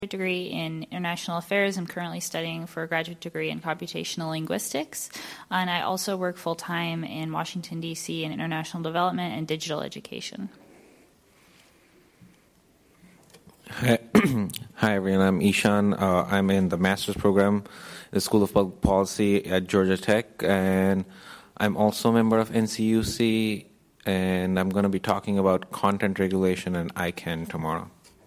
degree in international affairs. I'm currently studying for a graduate degree in computational linguistics, and I also work full-time in Washington, D.C. in international development and digital education. Hi, everyone. I'm Ishan. I'm in the master's program in the School of Public Policy at Georgia Tech, and I'm also a member of NCUC, and I'm going to be talking about content regulation and ICANN tomorrow.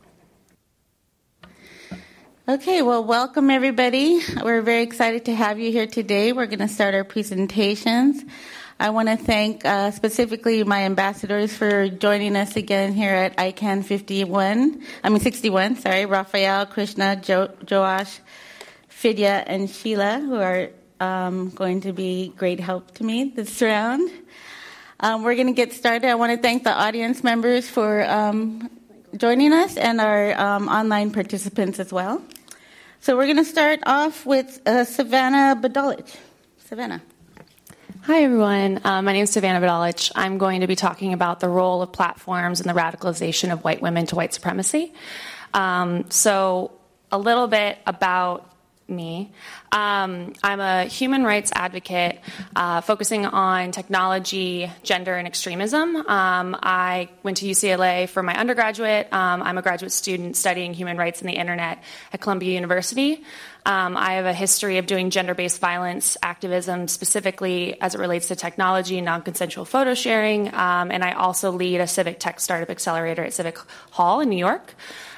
Okay, well, welcome everybody. We're very excited to have you here today. We're going to start our presentations. I want to thank specifically my ambassadors for joining us again here at ICANN 61, Raphael, Krishna, Joash, Fidya, and Sheila, who are going to be great help to me this round. We're going to get started. I want to thank the audience members for joining us and our online participants as well. So we're going to start off with Savannah Badalich. Savannah. Hi, everyone. My name is Savannah Badalich. I'm going to be talking about the role of platforms in the radicalization of white women to white supremacy. So a little bit about me. I'm a human rights advocate focusing on technology, gender, and extremism. I went to UCLA for my undergraduate. I'm a graduate student studying human rights and the internet at Columbia University. I have a history of doing gender-based violence activism, specifically as it relates to technology, non-consensual photo sharing, and I also lead a civic tech startup accelerator at Civic Hall in New York.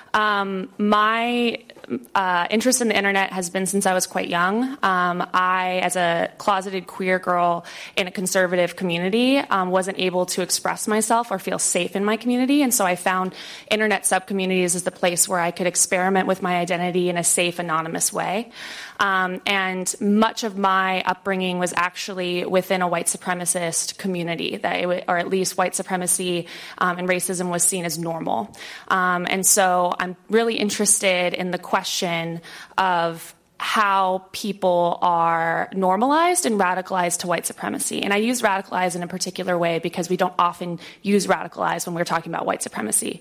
My interest in the internet has been since I was quite young. I, as a closeted queer girl in a conservative community, wasn't able to express myself or feel safe in my community, and so I found internet subcommunities as the place where I could experiment with my identity in a safe, anonymous way. And much of my upbringing was actually within a white supremacist community, or at least white supremacy and racism was seen as normal. And so I'm really interested in the question of how people are normalized and radicalized to white supremacy. And I use radicalized in a particular way because we don't often use radicalized when we're talking about white supremacy.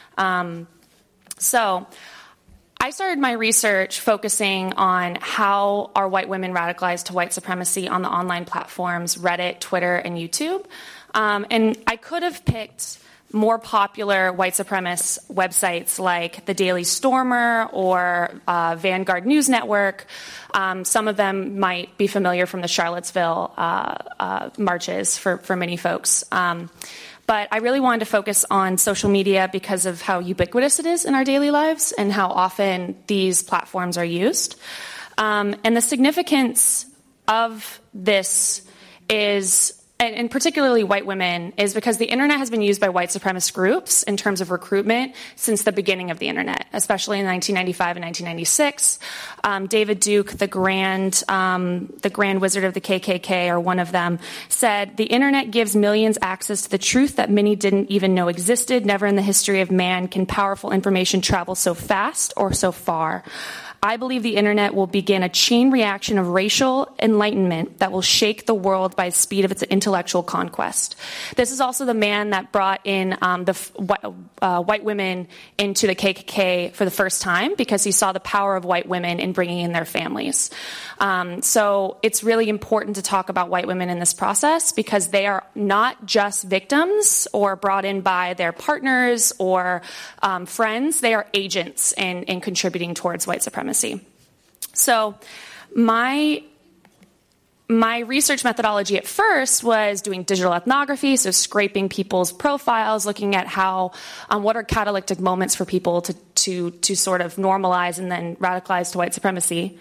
So I started my research focusing on how are white women radicalized to white supremacy on the online platforms Reddit, Twitter, and YouTube. And I could have picked more popular white supremacist websites like the Daily Stormer or Vanguard News Network. Some of them might be familiar from the Charlottesville marches for many folks. But I really wanted to focus on social media because of how ubiquitous it is in our daily lives and how often these platforms are used. And the significance of this is, and particularly white women, is because the internet has been used by white supremacist groups in terms of recruitment since the beginning of the internet, especially in 1995 and 1996. David Duke, the grand wizard of the KKK, or one of them, said, "The internet gives millions access to the truth that many didn't even know existed. Never in the history of man can powerful information travel so fast or so far. I believe the internet will begin a chain reaction of racial enlightenment that will shake the world by the speed of its intellectual conquest." This is also the man that brought in white women into the KKK for the first time because he saw the power of white women in bringing in their families. So it's really important to talk about white women in this process because they are not just victims or brought in by their partners or friends. They are agents in contributing towards white supremacy. So my research methodology at first was doing digital ethnography, so scraping people's profiles, looking at how what are catalytic moments for people to sort of normalize and then radicalize to white supremacy.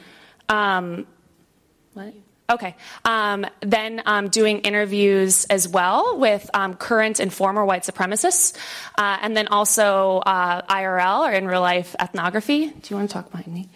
Then doing interviews as well with current and former white supremacists, and then also IRL, or in real life ethnography. Do you want to talk behind me?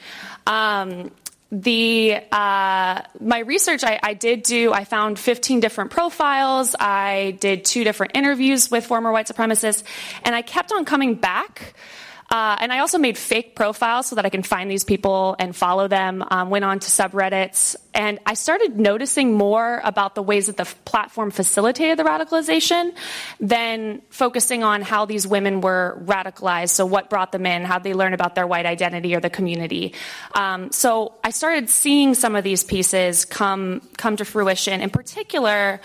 My research, I found 15 different profiles. I did 2 different interviews with former white supremacists, and I kept on coming back And I also made fake profiles so that I can find these people and follow them, went on to subreddits, and I started noticing more about the ways that the platform facilitated the radicalization than focusing on how these women were radicalized, so what brought them in, how they learn about their white identity or the community. So I started seeing some of these pieces come to fruition. In particular,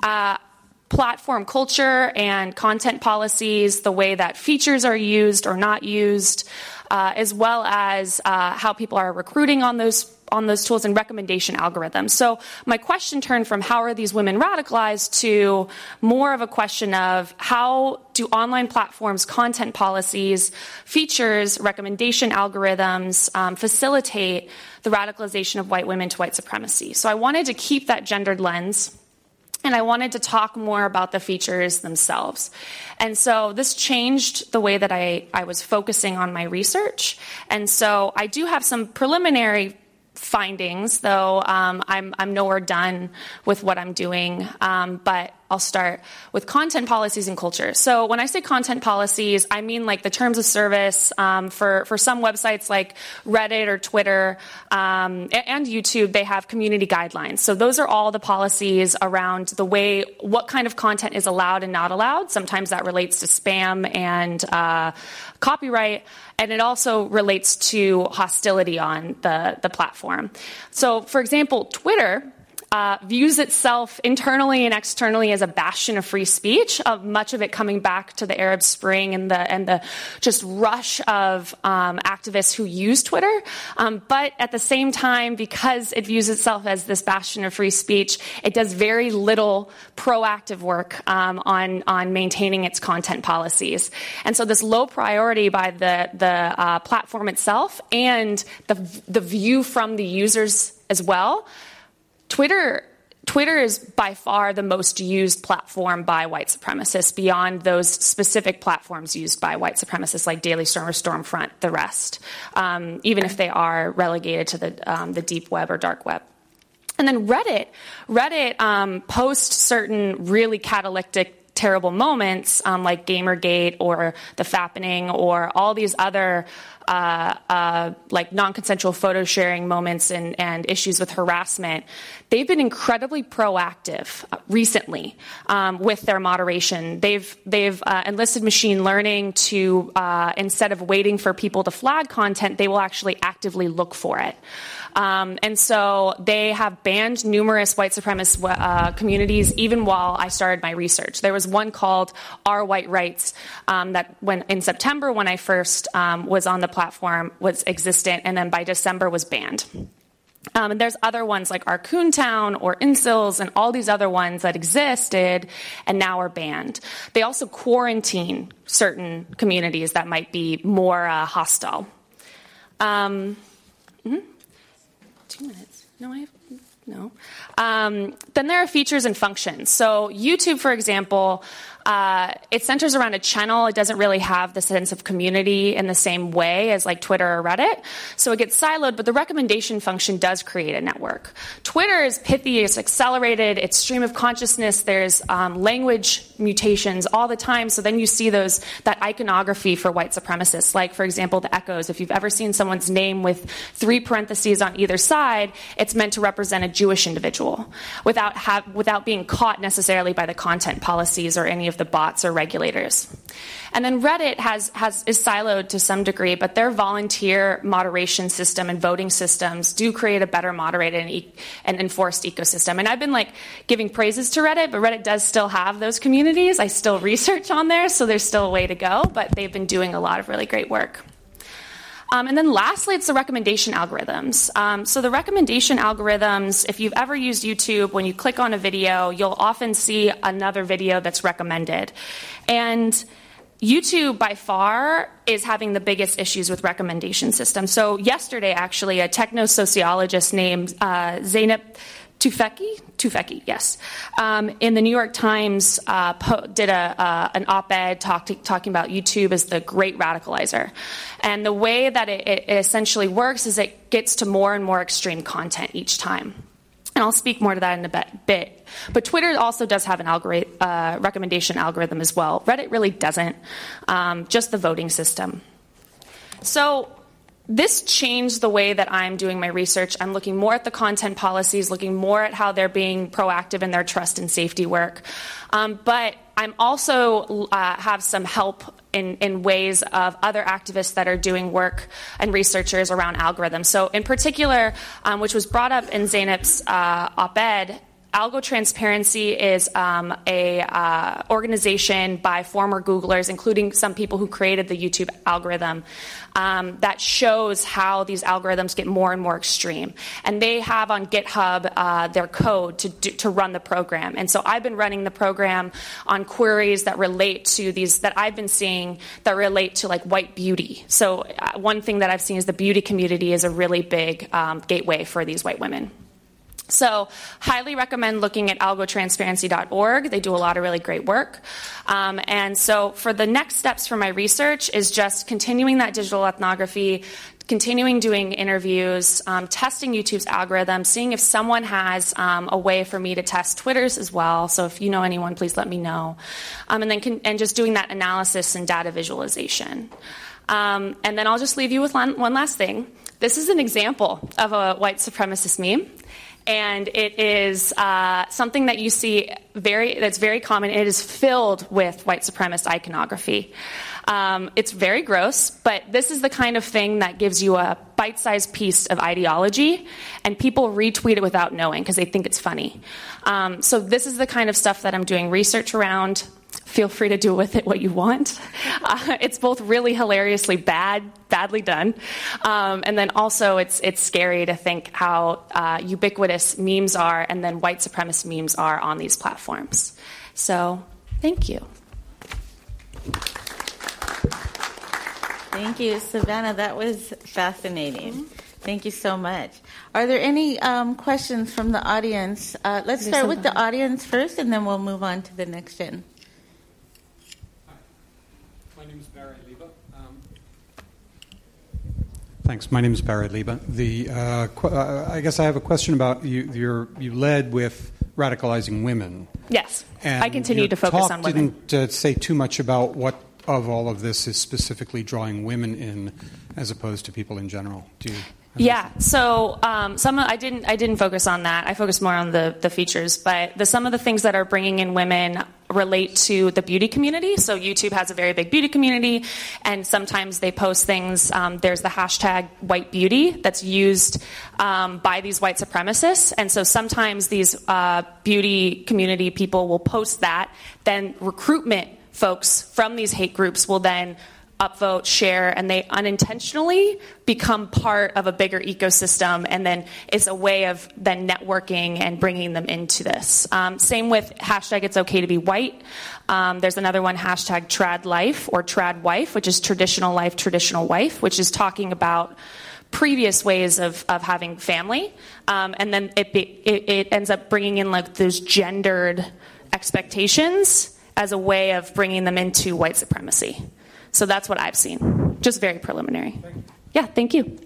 platform culture and content policies, the way that features are used or not used, as well as how people are recruiting on those tools and recommendation algorithms. So my question turned from how are these women radicalized to more of a question of how do online platforms, content policies, features, recommendation algorithms facilitate the radicalization of white women to white supremacy. So I wanted to keep that gendered lens, and I wanted to talk more about the features themselves. And so this changed the way that I was focusing on my research. And so I do have some preliminary findings, though I'm nowhere done with what I'm doing. But I'll start with content policies and culture. So when I say content policies, I mean like the terms of service for some websites like Reddit or Twitter and YouTube. They have community guidelines. So those are all the policies around the way what kind of content is allowed and not allowed. Sometimes that relates to spam and copyright, and it also relates to hostility on the platform. So, for example, Twitter views itself internally and externally as a bastion of free speech, of much of it coming back to the Arab Spring and the just rush of activists who use Twitter. But at the same time, because it views itself as this bastion of free speech, it does very little proactive work on maintaining its content policies. And so this low priority by the platform itself and the view from the users as well. Twitter is by far the most used platform by white supremacists beyond those specific platforms used by white supremacists like Daily Storm or Stormfront, the rest, even if they are relegated to the deep web or dark web. And then Reddit posts certain really catalytic terrible moments like Gamergate or the Fappening or all these other like non-consensual photo sharing moments and issues with harassment. They've been incredibly proactive recently with their moderation. They've enlisted machine learning to instead of waiting for people to flag content, they will actually actively look for it. And so they have banned numerous white supremacist communities even while I started my research. There was one called Our White Rights that when in September when I first was on the platform was existent, and then by December was banned. And there's other ones like Arcoon Town or Incels and all these other ones that existed and now are banned. They also quarantine certain communities that might be more hostile. 2 minutes. No, I have... No. Then there are features and functions. So YouTube, for example, it centers around a channel. It doesn't really have the sense of community in the same way as like Twitter or Reddit. So it gets siloed, but the recommendation function does create a network. Twitter is pithy, it's accelerated, it's stream of consciousness, there's language mutations all the time. So then you see that iconography for white supremacists, like, for example, the echoes. If you've ever seen someone's name with 3 parentheses on either side, it's meant to represent a Jewish individual without being caught necessarily by the content policies or any of the bots or regulators. And then Reddit is siloed to some degree, but their volunteer moderation system and voting systems do create a better moderated and enforced ecosystem. And I've been giving praises to Reddit, but Reddit does still have those communities. I still research on there, so there's still a way to go, but they've been doing a lot of really great work. And then lastly, it's the recommendation algorithms. So the recommendation algorithms, if you've ever used YouTube, when you click on a video, you'll often see another video that's recommended. And YouTube, by far, is having the biggest issues with recommendation systems. So yesterday, actually, a techno-sociologist named Zeynep Tufekci, yes, in the New York Times did an op-ed talking about YouTube as the great radicalizer. And the way that it essentially works is it gets to more and more extreme content each time. And I'll speak more to that in a bit. But Twitter also does have an recommendation algorithm as well. Reddit really doesn't, just the voting system. So this changed the way that I'm doing my research. I'm looking more at the content policies, looking more at how they're being proactive in their trust and safety work. But I'm also have some help in ways of other activists that are doing work and researchers around algorithms. So in particular, which was brought up in Zeynep's op-ed, Algo Transparency is a organization by former Googlers, including some people who created the YouTube algorithm, that shows how these algorithms get more and more extreme. And they have on GitHub their code to run the program. And so I've been running the program on queries that relate to these, that I've been seeing that relate to like white beauty. So one thing that I've seen is the beauty community is a really big gateway for these white women. So highly recommend looking at algotransparency.org. They do a lot of really great work. And so for the next steps for my research is just continuing that digital ethnography, continuing doing interviews, testing YouTube's algorithm, seeing if someone has a way for me to test Twitter's as well. So if you know anyone, please let me know. And then just doing that analysis and data visualization. And then I'll just leave you with one last thing. This is an example of a white supremacist meme. And it is something that you see that's very common. It is filled with white supremacist iconography. It's very gross, but this is the kind of thing that gives you a bite-sized piece of ideology, and people retweet it without knowing because they think it's funny. So this is the kind of stuff that I'm doing research around. Feel free to do with it what you want. It's both really hilariously badly done, and then also it's scary to think how ubiquitous memes are, and then white supremacist memes are on these platforms. So, thank you. Thank you, Savannah. That was fascinating. Thank you so much. Are there any questions from the audience? Let's start with the audience first, and then we'll move on to the next gen. My name is Barry Liba. Thanks. My name is Barry Liba. I guess I have a question about you led with radicalizing women. Yes. And I continue to focus on women. Didn't say too much about what of all of this is specifically drawing women in as opposed to people in general. Yeah, so I didn't focus on that. I focused more on the features, but some of the things that are bringing in women relate to the beauty community. So YouTube has a very big beauty community, and sometimes they post things. There's the hashtag white beauty that's used by these white supremacists, and so sometimes these beauty community people will post that. Then recruitment folks from these hate groups will then upvote, share, and they unintentionally become part of a bigger ecosystem, and then it's a way of then networking and bringing them into this. Same with hashtag it's okay to be white. There's another one, hashtag trad life or trad wife, which is traditional life, traditional wife, which is talking about previous ways of having family. And then it ends up bringing in like those gendered expectations as a way of bringing them into white supremacy. So that's what I've seen. Just very preliminary. Yeah, thank you.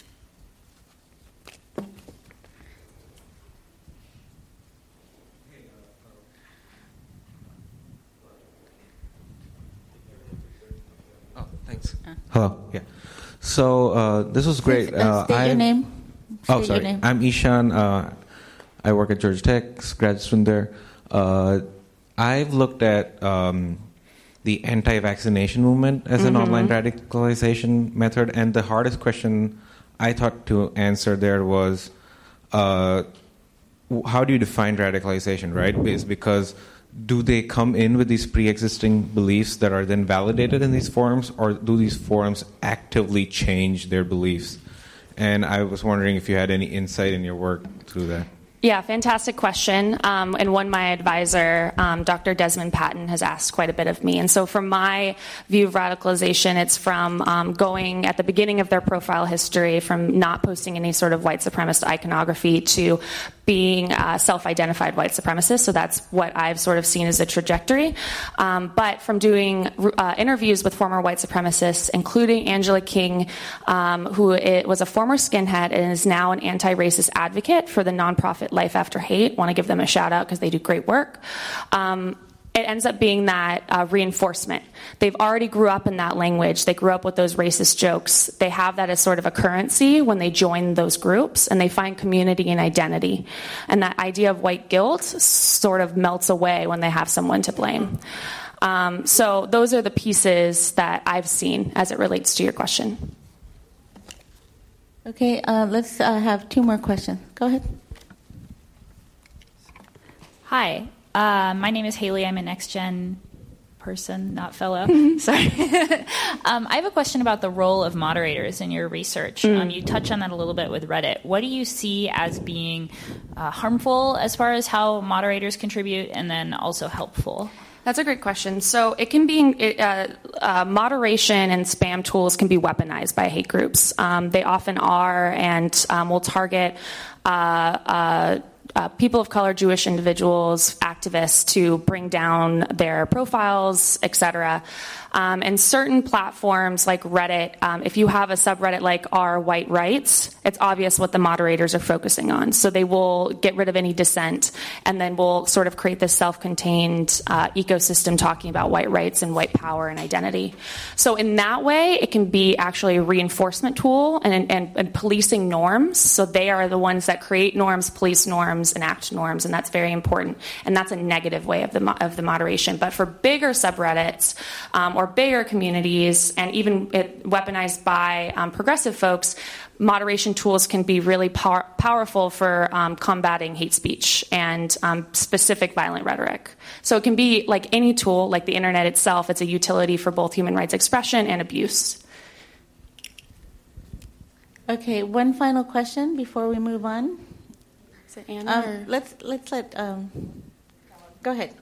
Oh, thanks. Hello. Yeah. So this was great. State your name. Sorry. Your name. I'm Ishan. I work at Georgia Tech, grad student there. I've looked at the anti-vaccination movement as an online radicalization method, and the hardest question I thought to answer there was, how do you define radicalization, right? Because do they come in with these pre-existing beliefs that are then validated in these forums, or do these forums actively change their beliefs? And I was wondering if you had any insight in your work through that. Yeah, fantastic question. And one my advisor, Dr. Desmond Patton, has asked quite a bit of me. And so from my view of radicalization, it's from going at the beginning of their profile history, from not posting any sort of white supremacist iconography to being self-identified white supremacists. So that's what I've sort of seen as a trajectory. But from doing interviews with former white supremacists, including Angela King, who was a former skinhead and is now an anti-racist advocate for the nonprofit Life After Hate. Want to give them a shout out because they do great work. it ends up being that reinforcement. They've already grew up in that language. They grew up with those racist jokes. They have that as sort of a currency when they join those groups, and they find community and identity. And that idea of white guilt sort of melts away when they have someone to blame. So those are the pieces that I've seen as it relates to your question. Okay, let's have two more questions. Go ahead. Hi, my name is Haley. I'm a next-gen person, not fellow. Sorry. I have a question about the role of moderators in your research. You touch on that a little bit with Reddit. What do you see as being harmful as far as how moderators contribute, and then also helpful? That's a great question. So it can be moderation and spam tools can be weaponized by hate groups. They often are, and will target people of color, Jewish individuals, activists to bring down their profiles, etc. And certain platforms like Reddit, if you have a subreddit like r white rights, it's obvious what the moderators are focusing on. So they will get rid of any dissent, and then we'll sort of create this self-contained ecosystem talking about white rights and white power and identity. So in that way, it can be actually a reinforcement tool and policing norms. So they are the ones that create norms, police norms, enact norms, and that's very important. And that's a negative way of the moderation. But for bigger subreddits or bigger communities, and even weaponized by progressive folks, moderation tools can be really powerful for combating hate speech and specific violent rhetoric. So it can be like any tool, like the internet itself. It's a utility for both human rights expression and abuse. Okay, one final question before we move on. Is it Anna? Let's let go ahead.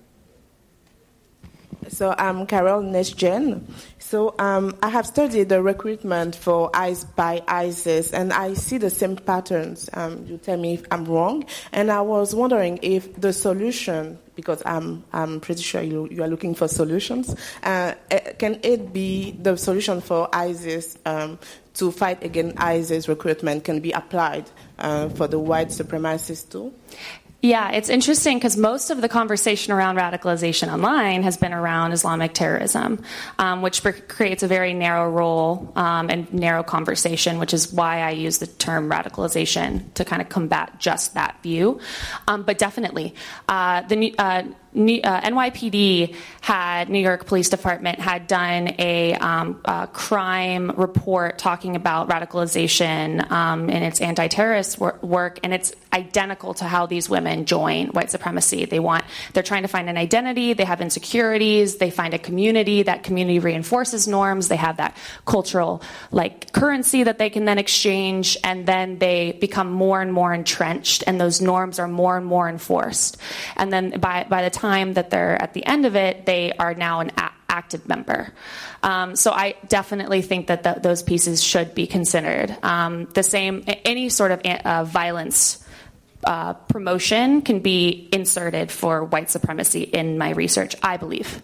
So I'm Carol Nesjen. So I have studied the recruitment for by ISIS, and I see the same patterns. You tell me if I'm wrong. And I was wondering if the solution, because I'm pretty sure you are looking for solutions, can it be the solution for ISIS to fight against ISIS recruitment can be applied for the white supremacists too? Yeah, it's interesting because most of the conversation around radicalization online has been around Islamic terrorism, which creates a very narrow role and narrow conversation, which is why I use the term radicalization to kind of combat just that view. But definitely, the NYPD New York Police Department had done a crime report talking about radicalization in its anti-terrorist work, and it's identical to how these women join white supremacy. They're trying to find an identity, they have insecurities, they find a community, that community reinforces norms, they have that cultural currency that they can then exchange, and then they become more and more entrenched, and those norms are more and more enforced. And then by the time that they're at the end of it, they are now an active member. So I definitely think that those pieces should be considered. The same, any sort of violence promotion can be inserted for white supremacy in my research, I believe.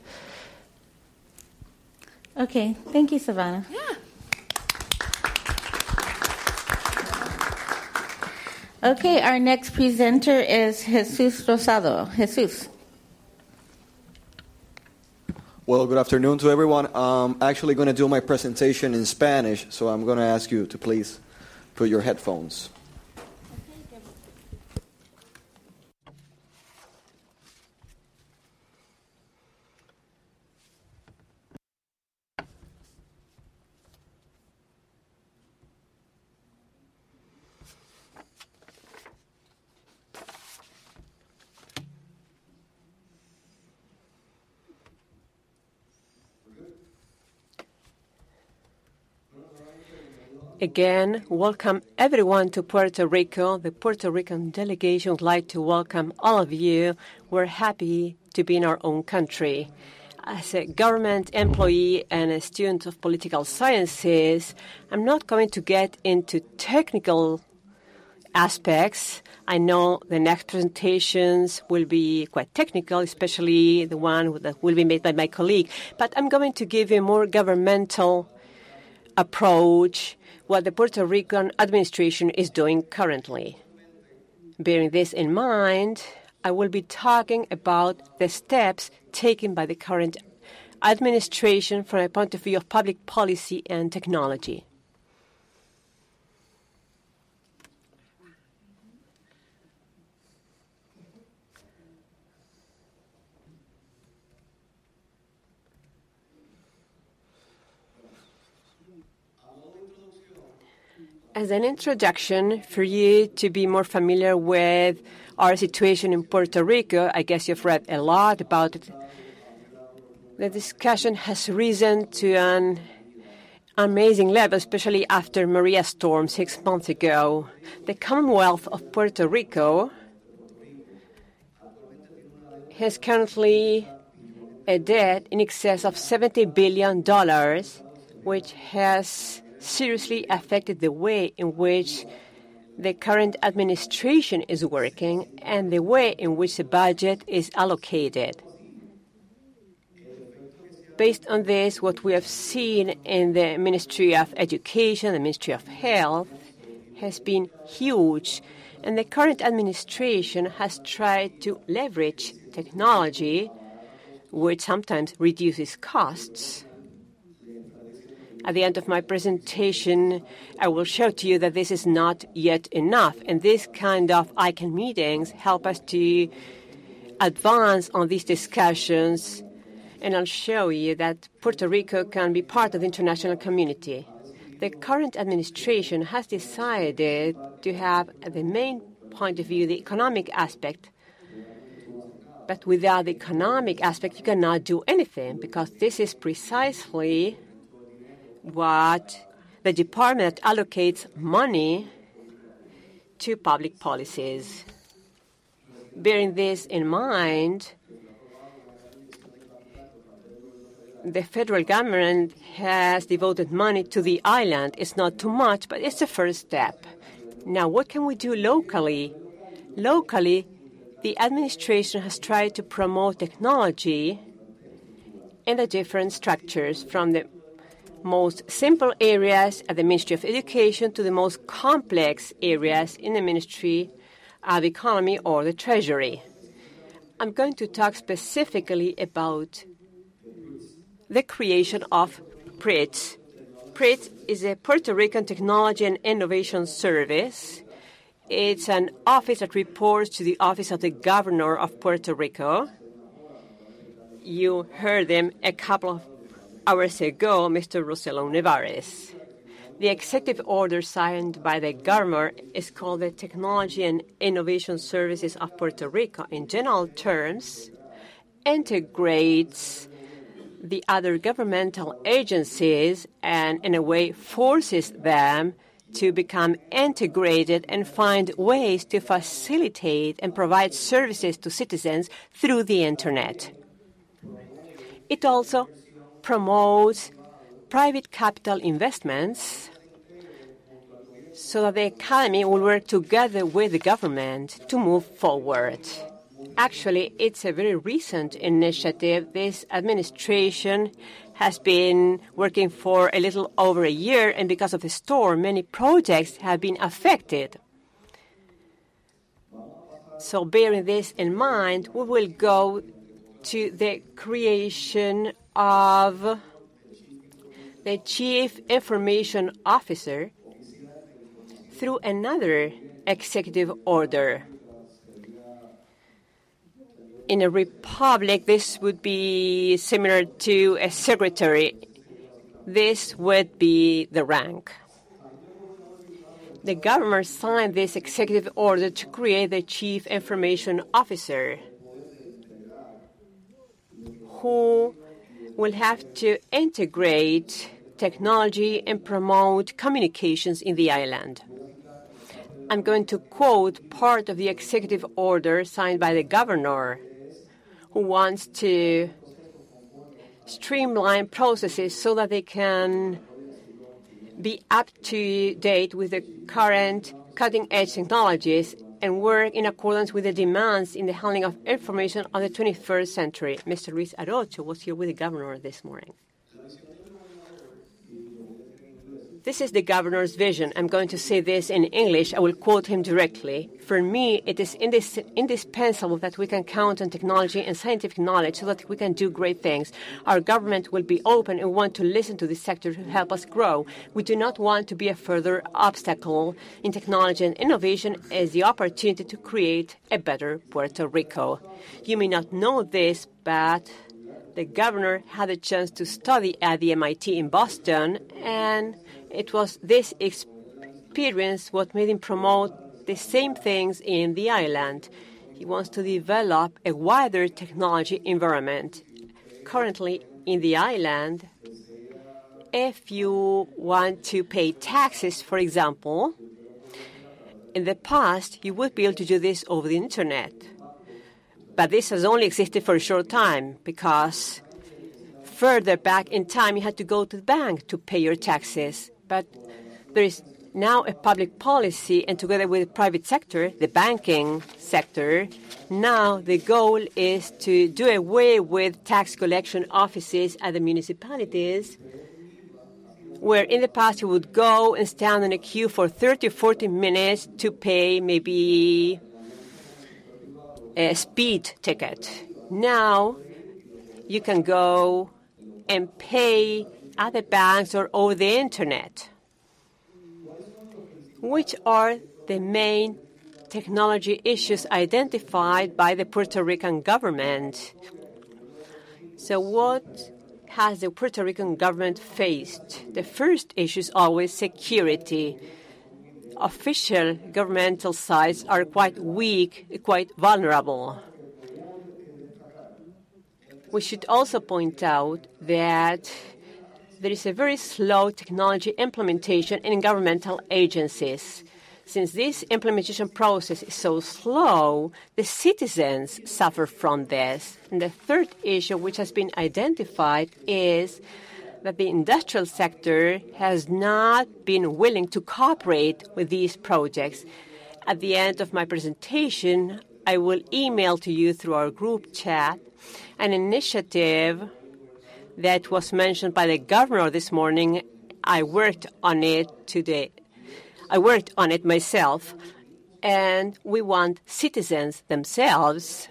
Okay, thank you, Savannah. Yeah. Okay, our next presenter is Jesus Rosado. Jesus. Well, good afternoon to everyone. I'm actually going to do my presentation in Spanish, so I'm going to ask you to please put your headphones. Again, welcome everyone to Puerto Rico. The Puerto Rican delegation would like to welcome all of you. We're happy to be in our own country. As a government employee and a student of political sciences, I'm not going to get into technical aspects. I know the next presentations will be quite technical, especially the one that will be made by my colleague. But I'm going to give a more governmental approach, what the Puerto Rican administration is doing currently. Bearing this in mind, I will be talking about the steps taken by the current administration from a point of view of public policy and technology. As an introduction, for you to be more familiar with our situation in Puerto Rico, I guess you've read a lot about it. The discussion has risen to an amazing level, especially after Maria storm 6 months ago. The Commonwealth of Puerto Rico has currently a debt in excess of $70 billion, which has seriously affected the way in which the current administration is working and the way in which the budget is allocated. Based on this, what we have seen in the Ministry of Education, the Ministry of Health, has been huge. And the current administration has tried to leverage technology, which sometimes reduces costs. At the end of my presentation, I will show to you that this is not yet enough. And this kind of ICANN meetings help us to advance on these discussions. And I'll show you that Puerto Rico can be part of the international community. The current administration has decided to have, at the main point of view, the economic aspect. But without the economic aspect, you cannot do anything, because this is precisely what the department allocates money to public policies. Bearing this in mind, the federal government has devoted money to the island. It's not too much, but it's the first step. Now, what can we do locally? Locally, the administration has tried to promote technology in the different structures, from the most simple areas at the Ministry of Education to the most complex areas in the Ministry of Economy or the Treasury. I'm going to talk specifically about the creation of PRIT. PRIT is a Puerto Rican Technology and Innovation Service. It's an office that reports to the Office of the Governor of Puerto Rico. You heard him a couple of hours ago, Mr. Rossello Nevares. The executive order signed by the governor is called the Technology and Innovation Services of Puerto Rico. In general terms, integrates the other governmental agencies and, in a way, forces them to become integrated and find ways to facilitate and provide services to citizens through the Internet. It also promotes private capital investments so that the economy will work together with the government to move forward. Actually, it's a very recent initiative. This administration has been working for a little over a year, and because of the storm, many projects have been affected. So bearing this in mind, we will go to the creation of the Chief Information Officer through another executive order. In a republic, this would be similar to a secretary. This would be the rank. The governor signed this executive order to create the Chief Information Officer, who will have to integrate technology and promote communications in the island. I'm going to quote part of the executive order signed by the governor, who wants to streamline processes so that they can be up to date with the current cutting-edge technologies and work in accordance with the demands in the handling of information of the 21st century. Mr. Luis Arocho was here with the governor this morning. This is the governor's vision. I'm going to say this in English. I will quote him directly. For me, it is indispensable that we can count on technology and scientific knowledge so that we can do great things. Our government will be open and want to listen to this sector to help us grow. We do not want to be a further obstacle in technology and innovation as the opportunity to create a better Puerto Rico. You may not know this, but the governor had a chance to study at the MIT in Boston, and it was this experience what made him promote the same things in the island. He wants to develop a wider technology environment. Currently, in the island, if you want to pay taxes, for example, in the past, you would be able to do this over the Internet. But this has only existed for a short time because further back in time, you had to go to the bank to pay your taxes. But there is now a public policy, and together with the private sector, the banking sector, now the goal is to do away with tax collection offices at the municipalities, where in the past you would go and stand in a queue for 30 or 40 minutes to pay maybe a speed ticket. Now you can go and pay at the banks or over the Internet. Which are the main technology issues identified by the Puerto Rican government? So what has the Puerto Rican government faced? The first issue is always security. Official governmental sites are quite weak, quite vulnerable. We should also point out that there is a very slow technology implementation in governmental agencies. Since this implementation process is so slow, the citizens suffer from this. And the third issue which has been identified is that the industrial sector has not been willing to cooperate with these projects. At the end of my presentation, I will email to you through our group chat an initiative that was mentioned by the governor this morning. I worked on it today. I worked on it myself, and we want citizens themselves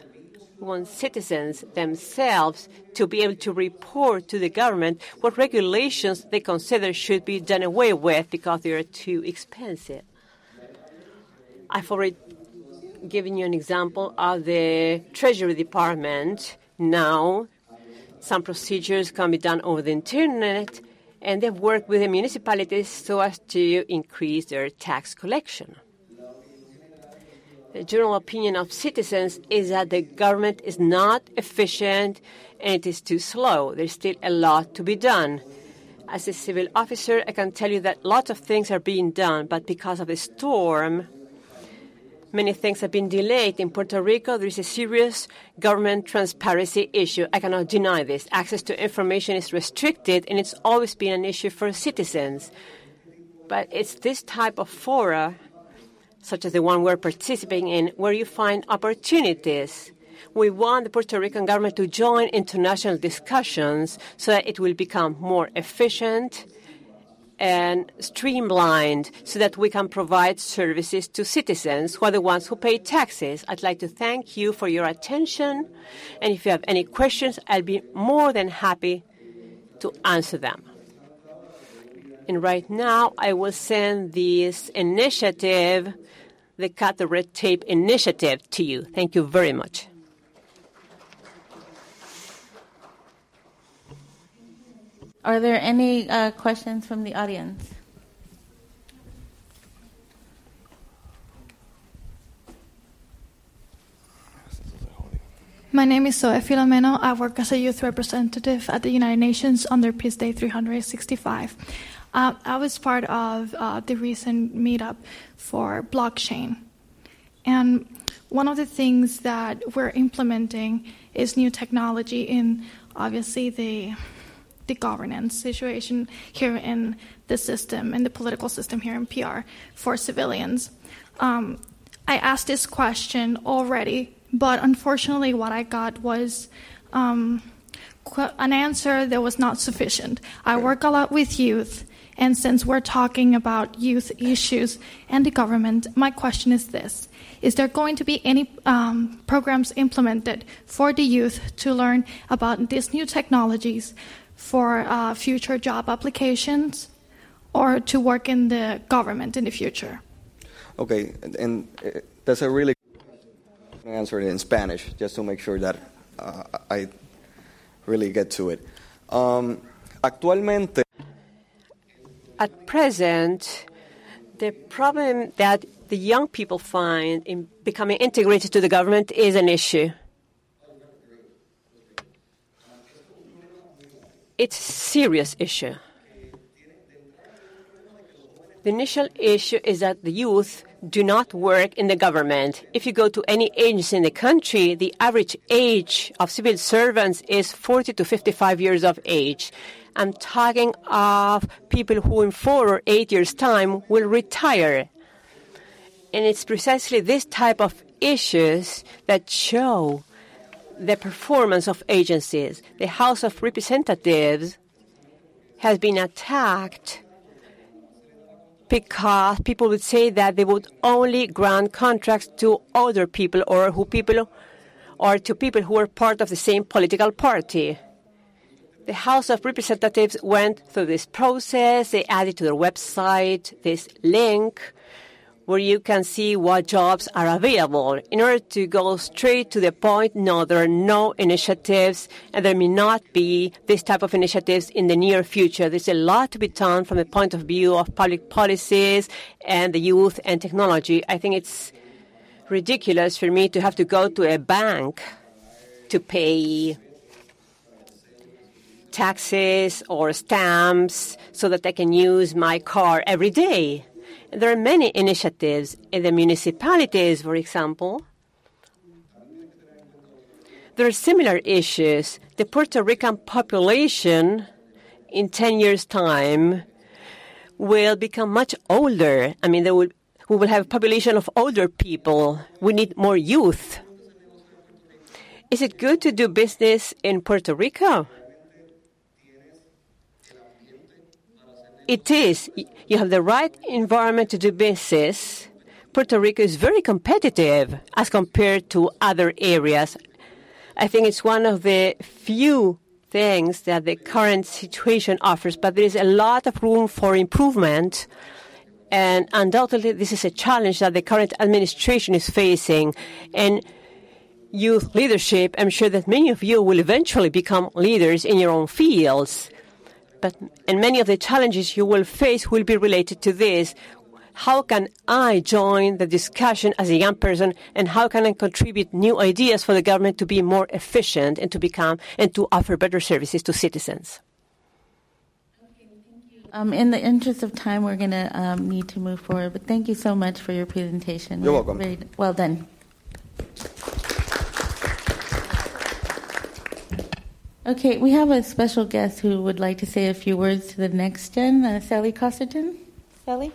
to be able to report to the government what regulations they consider should be done away with because they are too expensive. I've already given you an example of the Treasury Department. Now, some procedures can be done over the Internet, and they've worked with the municipalities so as to increase their tax collection. The general opinion of citizens is that the government is not efficient and it is too slow. There's still a lot to be done. As a civil officer, I can tell you that lots of things are being done, but because of the storm, many things have been delayed. In Puerto Rico, there is a serious government transparency issue. I cannot deny this. Access to information is restricted, and it's always been an issue for citizens. But it's this type of fora, such as the one we're participating in, where you find opportunities. We want the Puerto Rican government to join international discussions so that it will become more efficient and streamlined so that we can provide services to citizens who are the ones who pay taxes. I'd like to thank you for your attention, and if you have any questions, I'll be more than happy to answer them. And right now, I will send this initiative, the Cut the Red Tape initiative, to you. Thank you very much. Are there any questions from the audience? My name is Zoe Filomeno. I work as a youth representative at the United Nations under Peace Day 365. I was part of the recent meetup for blockchain. And one of the things that we're implementing is new technology in, obviously, the governance situation here in the system, in the political system here in PR for civilians. I asked this question already, but unfortunately what I got was an answer that was not sufficient. I work a lot with youth, And since we're talking about youth issues and the government, my question is this. Is there going to be any programs implemented for the youth to learn about these new technologies for future job applications or to work in the government in the future? Okay, and that's a really good answer in Spanish, just to make sure that I really get to it. Actualmente, at present, the problem that the young people find in becoming integrated to the government is an issue. It's a serious issue. The initial issue is that the youth do not work in the government. If you go to any agency in the country, the average age of civil servants is 40 to 55 years of age. I'm talking of people who in 4 or 8 years' time will retire. And it's precisely this type of issues that show the performance of agencies. The House of Representatives has been attacked because people would say that they would only grant contracts to older people or to people who are part of the same political party. The House of Representatives went through this process. They added to their website this link where you can see what jobs are available. In order to go straight to the point, no, there are no initiatives, and there may not be this type of initiatives in the near future. There's a lot to be done from the point of view of public policies and the youth and technology. I think it's ridiculous for me to have to go to a bank to pay taxes or stamps so that I can use my car every day. There are many initiatives in the municipalities, for example. There are similar issues. The Puerto Rican population in 10 years' time will become much older. I mean, we will have a population of older people. We need more youth. Is it good to do business in Puerto Rico? It is. You have the right environment to do business. Puerto Rico is very competitive as compared to other areas. I think it's one of the few things that the current situation offers, but there is a lot of room for improvement. And undoubtedly, this is a challenge that the current administration is facing. And youth leadership, I'm sure that many of you will eventually become leaders in your own fields. And many of the challenges you will face will be related to this. How can I join the discussion as a young person, and how can I contribute new ideas for the government to be more efficient and to offer better services to citizens? In the interest of time, we're going to need to move forward. But thank you so much for your presentation. You're welcome. Very well done. Okay, we have a special guest who would like to say a few words to the next gen, Sally Costerton. Sally?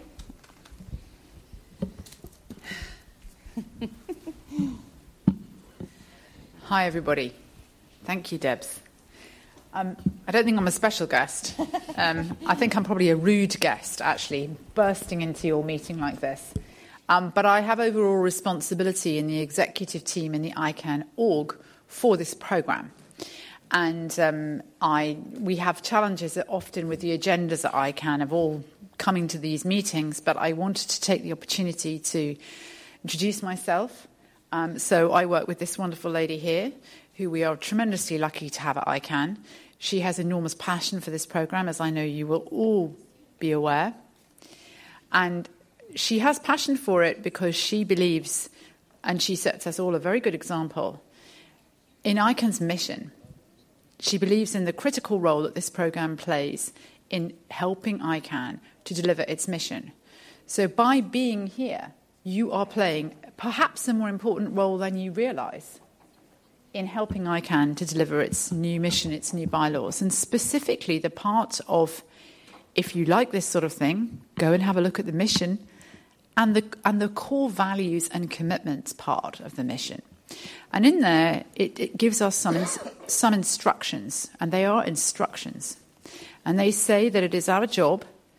Hi, everybody. Thank you, Debs. I don't think I'm a special guest. I think I'm probably a rude guest, actually, bursting into your meeting like this. But I have overall responsibility in the executive team in the ICANN org for this program. And we have challenges often with the agendas at ICANN of all coming to these meetings, but I wanted to take the opportunity to introduce myself. So I work with this wonderful lady here, who we are tremendously lucky to have at ICANN. She has enormous passion for this program, as I know you will all be aware. And she has passion for it because she believes, and she sets us all a very good example, in ICANN's mission. She believes in the critical role that this program plays in helping ICANN to deliver its mission. So by being here, you are playing perhaps a more important role than you realize in helping ICANN to deliver its new mission, its new bylaws, and specifically the part of, if you like this sort of thing, go and have a look at the mission and the core values and commitments part of the mission. And in there, it gives us some instructions, and they are instructions. And they say that it is our job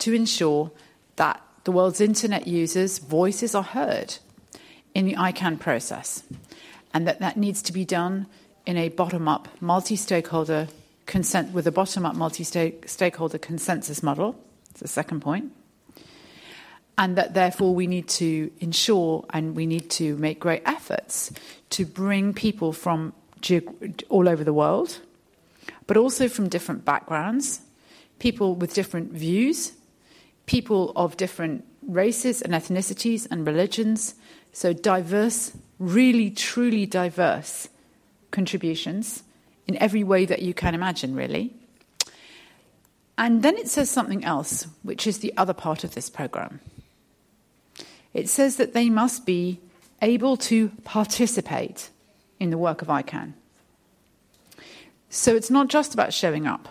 to ensure that the world's internet users' voices are heard in the ICANN process, and that needs to be done in a bottom-up, multi-stakeholder consent with a bottom-up, multi-stakeholder consensus model. That's the second point. And that therefore we need to ensure and we need to make great efforts to bring people from all over the world, but also from different backgrounds, people with different views, people of different races and ethnicities and religions, so diverse, really truly diverse contributions in every way that you can imagine, really. And then it says something else, which is the other part of this program. It says that they must be able to participate in the work of ICANN. So it's not just about showing up.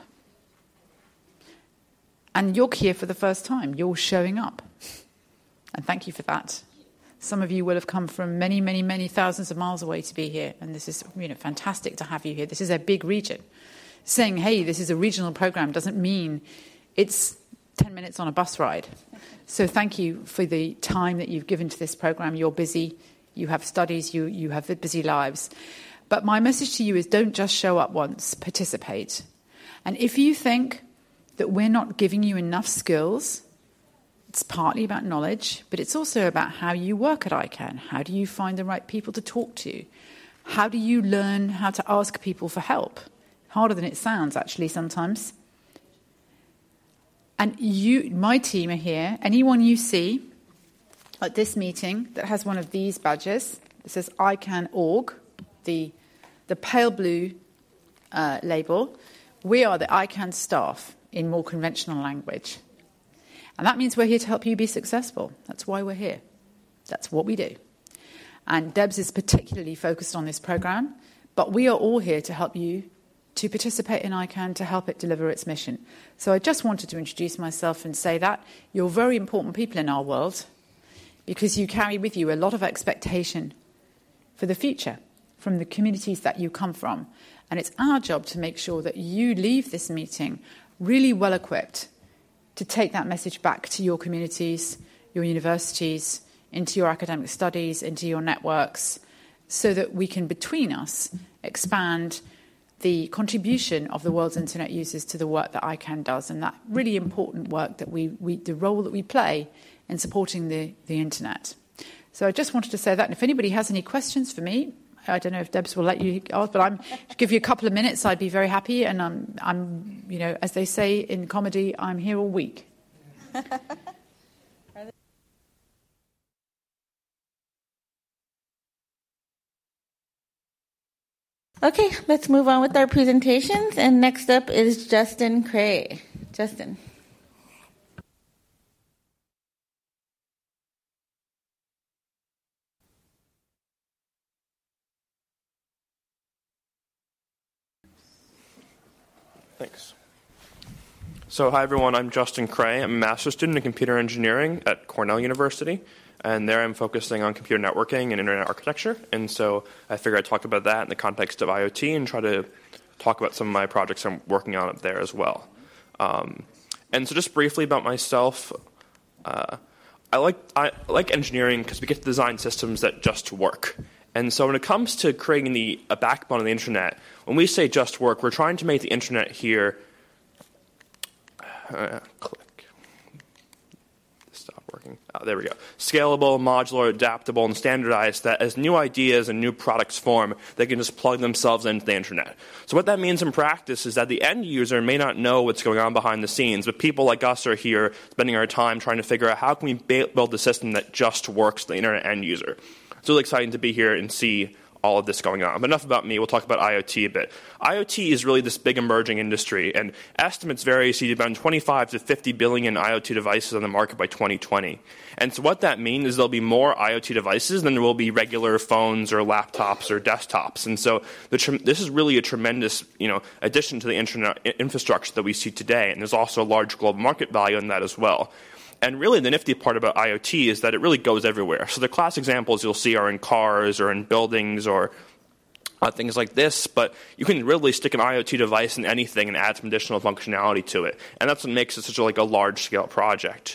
And you're here for the first time. You're showing up. And thank you for that. Some of you will have come from many, many, many thousands of miles away to be here. And this is fantastic to have you here. This is a big region. Saying, hey, this is a regional program doesn't mean it's 10 minutes on a bus ride. So thank you for the time that you've given to this program. You're busy. You have studies. You have busy lives. But my message to you is don't just show up once. Participate. And if you think that we're not giving you enough skills, it's partly about knowledge, but it's also about how you work at ICANN. How do you find the right people to talk to? How do you learn how to ask people for help? Harder than it sounds, actually, sometimes. And you, my team are here. Anyone you see at this meeting that has one of these badges, it says ICANN.org, the pale blue label, we are the ICANN staff in more conventional language. And that means we're here to help you be successful. That's why we're here. That's what we do. And Debs is particularly focused on this program, but we are all here to help you to participate in ICANN, to help it deliver its mission. So I just wanted to introduce myself and say that you're very important people in our world because you carry with you a lot of expectation for the future from the communities that you come from. And it's our job to make sure that you leave this meeting really well equipped to take that message back to your communities, your universities, into your academic studies, into your networks, so that we can, between us, expand the contribution of the world's internet users to the work that ICANN does, and that really important work that the role that we play in supporting the internet. So I just wanted to say that, and if anybody has any questions for me, I don't know if Debs will let you ask, but to give you a couple of minutes, I'd be very happy. And I'm, as they say in comedy, I'm here all week. Okay, let's move on with our presentations. And next up is Justin Cray. Justin. Thanks. So hi, everyone. I'm Justin Cray. I'm a master's student in computer engineering at Cornell University. And there I'm focusing on computer networking and internet architecture. And so I figured I'd talk about that in the context of IoT and try to talk about some of my projects I'm working on up there as well. And so just briefly about myself, I like engineering because we get to design systems that just work. And so when it comes to creating a backbone of the internet, when we say just work, we're trying to make the internet here there we go. Scalable, modular, adaptable, and standardized, that as new ideas and new products form, they can just plug themselves into the internet. So what that means in practice is that the end user may not know what's going on behind the scenes, but people like us are here spending our time trying to figure out how can we build a system that just works for the internet end user. It's really exciting to be here and see all of this going on. But enough about me. We'll talk about IoT a bit. IoT is really this big emerging industry, and estimates vary to about 25 to 50 billion IoT devices on the market by 2020. And so what that means is there'll be more IoT devices than there will be regular phones or laptops or desktops. And so this is really a tremendous, addition to the internet infrastructure that we see today. And there's also a large global market value in that as well. And really the nifty part about IoT is that it really goes everywhere. So the class examples you'll see are in cars or in buildings or things like this, but you can really stick an IoT device in anything and add some additional functionality to it. And that's what makes it such a large-scale project.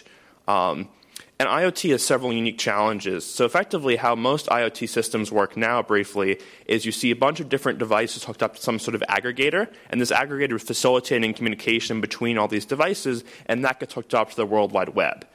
And IoT has several unique challenges. So effectively, how most IoT systems work now, briefly, is you see a bunch of different devices hooked up to some sort of aggregator, and this aggregator is facilitating communication between all these devices, and that gets hooked up to the World Wide Web.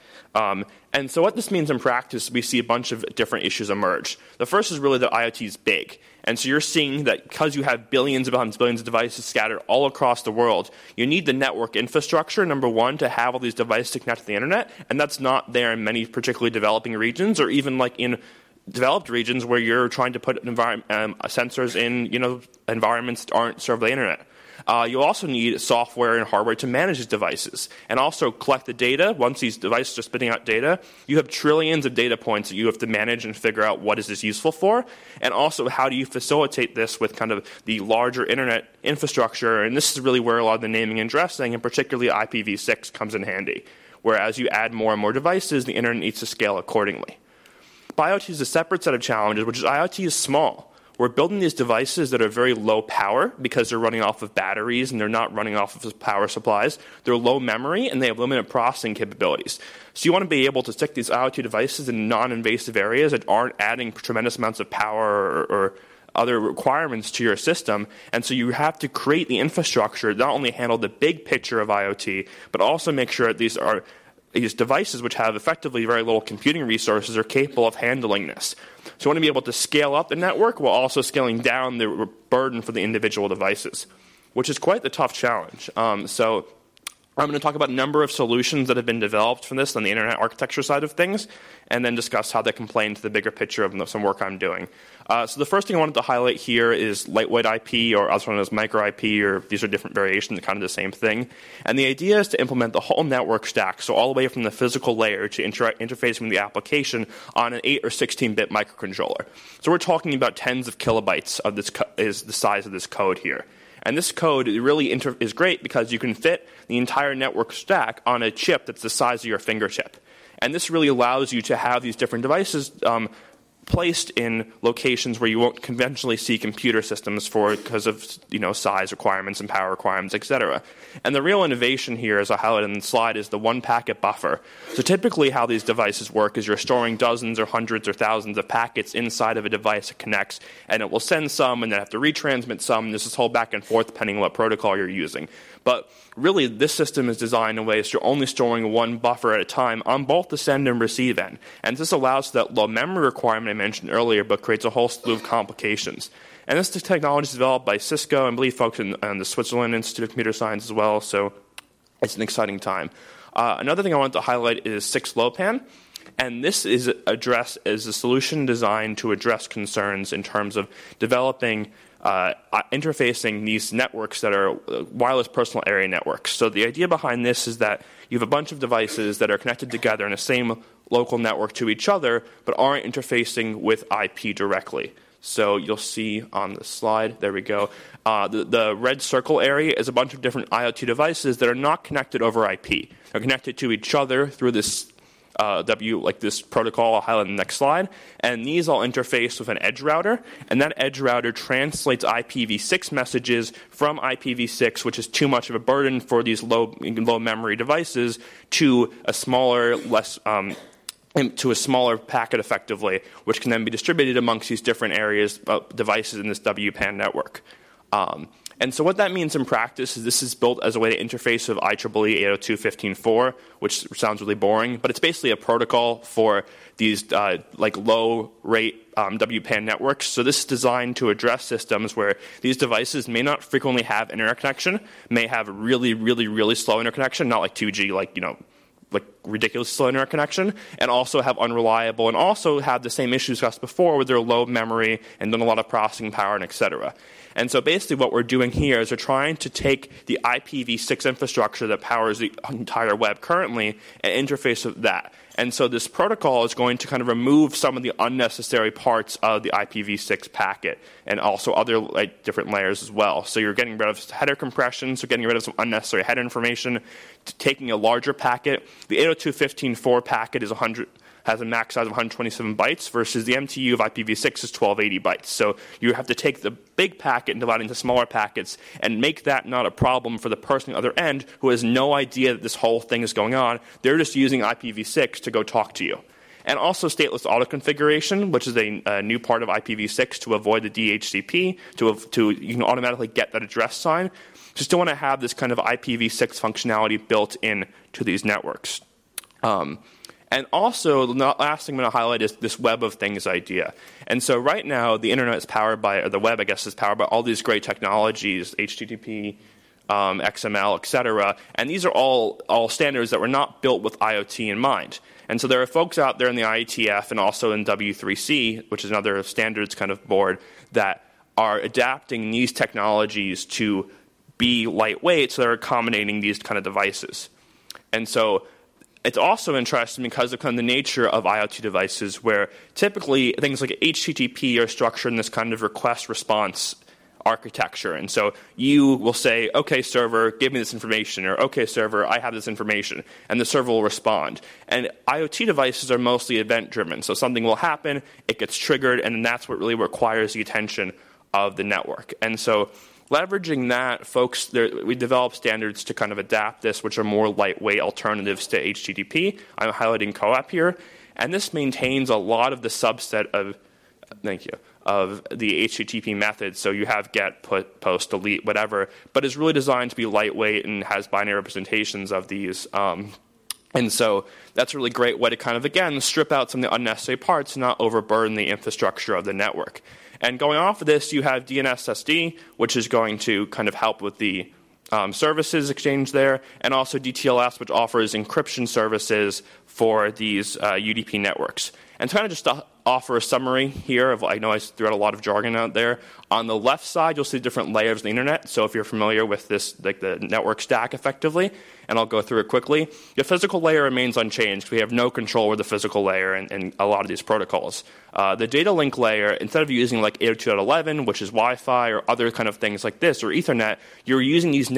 And so what this means in practice, we see a bunch of different issues emerge. The first is really that IoT is big. And so you're seeing that because you have billions of devices scattered all across the world, you need the network infrastructure, number one, to have all these devices to connect to the internet, and that's not there in many particularly developing regions, or even in developed regions where you're trying to put sensors in environments that aren't served by the internet. You also need software and hardware to manage these devices and also collect the data. Once these devices are spitting out data, you have trillions of data points that you have to manage and figure out what is this useful for, and also how do you facilitate this with kind of the larger internet infrastructure. And this is really where a lot of the naming and addressing, and particularly IPv6, comes in handy, where as you add more and more devices, the internet needs to scale accordingly. But IoT is a separate set of challenges, which is IoT is small. We're building these devices that are very low power because they're running off of batteries and they're not running off of power supplies. They're low memory and they have limited processing capabilities. So you want to be able to stick these IoT devices in non-invasive areas that aren't adding tremendous amounts of power or other requirements to your system. And so you have to create the infrastructure to not only handle the big picture of IoT, but also make sure that these devices, which have effectively very little computing resources, are capable of handling this. So you want to be able to scale up the network while also scaling down the burden for the individual devices, which is quite the tough challenge. So I'm going to talk about a number of solutions that have been developed from this on the internet architecture side of things, and then discuss how they can play into the bigger picture of some work I'm doing. So the first thing I wanted to highlight here is lightweight IP, or also known as micro IP, or these are different variations of kind of the same thing. And the idea is to implement the whole network stack, so all the way from the physical layer to interfacing with the application on an 8 or 16-bit microcontroller. So we're talking about tens of kilobytes of this is the size of this code here. And this code really is great because you can fit the entire network stack on a chip that's the size of your fingertip. And this really allows you to have these different devices placed in locations where you won't conventionally see computer systems because of size requirements and power requirements, etc. And the real innovation here, as I highlighted in the slide, is the one-packet buffer. So typically how these devices work is you're storing dozens or hundreds or thousands of packets inside of a device that connects, and it will send some and then have to retransmit some, and there's this whole back and forth depending on what protocol you're using. But really, this system is designed in a way so you're only storing one buffer at a time on both the send and receive end. And this allows that low memory requirement I mentioned earlier, but creates a whole slew of complications. And this technology is developed by Cisco and I believe folks in the Switzerland Institute of Computer Science as well, so it's an exciting time. Another thing I wanted to highlight is 6LoWPAN. And this is addressed as a solution designed to address concerns in terms of developing interfacing these networks that are wireless personal area networks. So the idea behind this is that you have a bunch of devices that are connected together in the same local network to each other, but aren't interfacing with IP directly. So you'll see on the slide, there we go, the red circle area is a bunch of different IoT devices that are not connected over IP. They're connected to each other through this this protocol I'll highlight in the next slide, and these all interface with an edge router, and that edge router translates IPv6 messages from IPv6, which is too much of a burden for these low memory devices, to a smaller, to a smaller packet effectively, which can then be distributed amongst these different areas of devices in this WPAN network. And so what that means in practice is this is built as a way to interface with IEEE 802.15.4, which sounds really boring, but it's basically a protocol for these low-rate WPAN networks. So this is designed to address systems where these devices may not frequently have internet connection, may have really, really, really slow interconnection, not like 2G, like ridiculous slow internet connection, and also have unreliable, and also have the same issues discussed before with their low memory and then a lot of processing power and et cetera. And so basically what we're doing here is we're trying to take the IPv6 infrastructure that powers the entire web currently and interface with that. And so this protocol is going to kind of remove some of the unnecessary parts of the IPv6 packet and also other different layers as well. So you're getting rid of header compression, so getting rid of some unnecessary header information, taking a larger packet. The 802.15.4 packet is 100 has a max size of 127 bytes versus the MTU of IPv6 is 1280 bytes. So you have to take the big packet and divide it into smaller packets and make that not a problem for the person on the other end who has no idea that this whole thing is going on. They're just using IPv6 to go talk to you. And also stateless auto-configuration, which is a new part of IPv6 to avoid the DHCP, you can automatically get that address sign. Just don't want to have this kind of IPv6 functionality built in to these networks. And also, the last thing I'm going to highlight is this web of things idea. And so right now, the internet is powered by, or the web, I guess, is powered by all these great technologies, HTTP, XML, et cetera. And these are all standards that were not built with IoT in mind. And so there are folks out there in the IETF and also in W3C, which is another standards kind of board, that are adapting these technologies to be lightweight, so they're accommodating these kind of devices. And so it's also interesting because of kind of the nature of IoT devices, where typically things like HTTP are structured in this kind of request-response architecture. And so you will say, okay, server, give me this information, or okay, server, I have this information, and the server will respond. And IoT devices are mostly event-driven. So something will happen, it gets triggered, and that's what really requires the attention of the network. And so leveraging that, folks, we develop standards to kind of adapt this, which are more lightweight alternatives to HTTP. I'm highlighting CoAP here. And this maintains a lot of the subset of, of the HTTP methods. So you have get, put, post, delete, whatever, but is really designed to be lightweight and has binary representations of these. And so that's a really great way to kind of, again, strip out some of the unnecessary parts and not overburden the infrastructure of the network. And going off of this, you have DNSSD, which is going to kind of help with the services exchange there, and also DTLS, which offers encryption services for these UDP networks. And to kind of just offer a summary here of, I know I threw out a lot of jargon out there. On the left side, you'll see different layers of the internet. So if you're familiar with this, like the network stack effectively, and I'll go through it quickly, the physical layer remains unchanged. We have no control over the physical layer in a lot of these protocols. The data link layer, instead of using like 802.11, which is Wi-Fi or other kind of things like this, or Ethernet, you're using these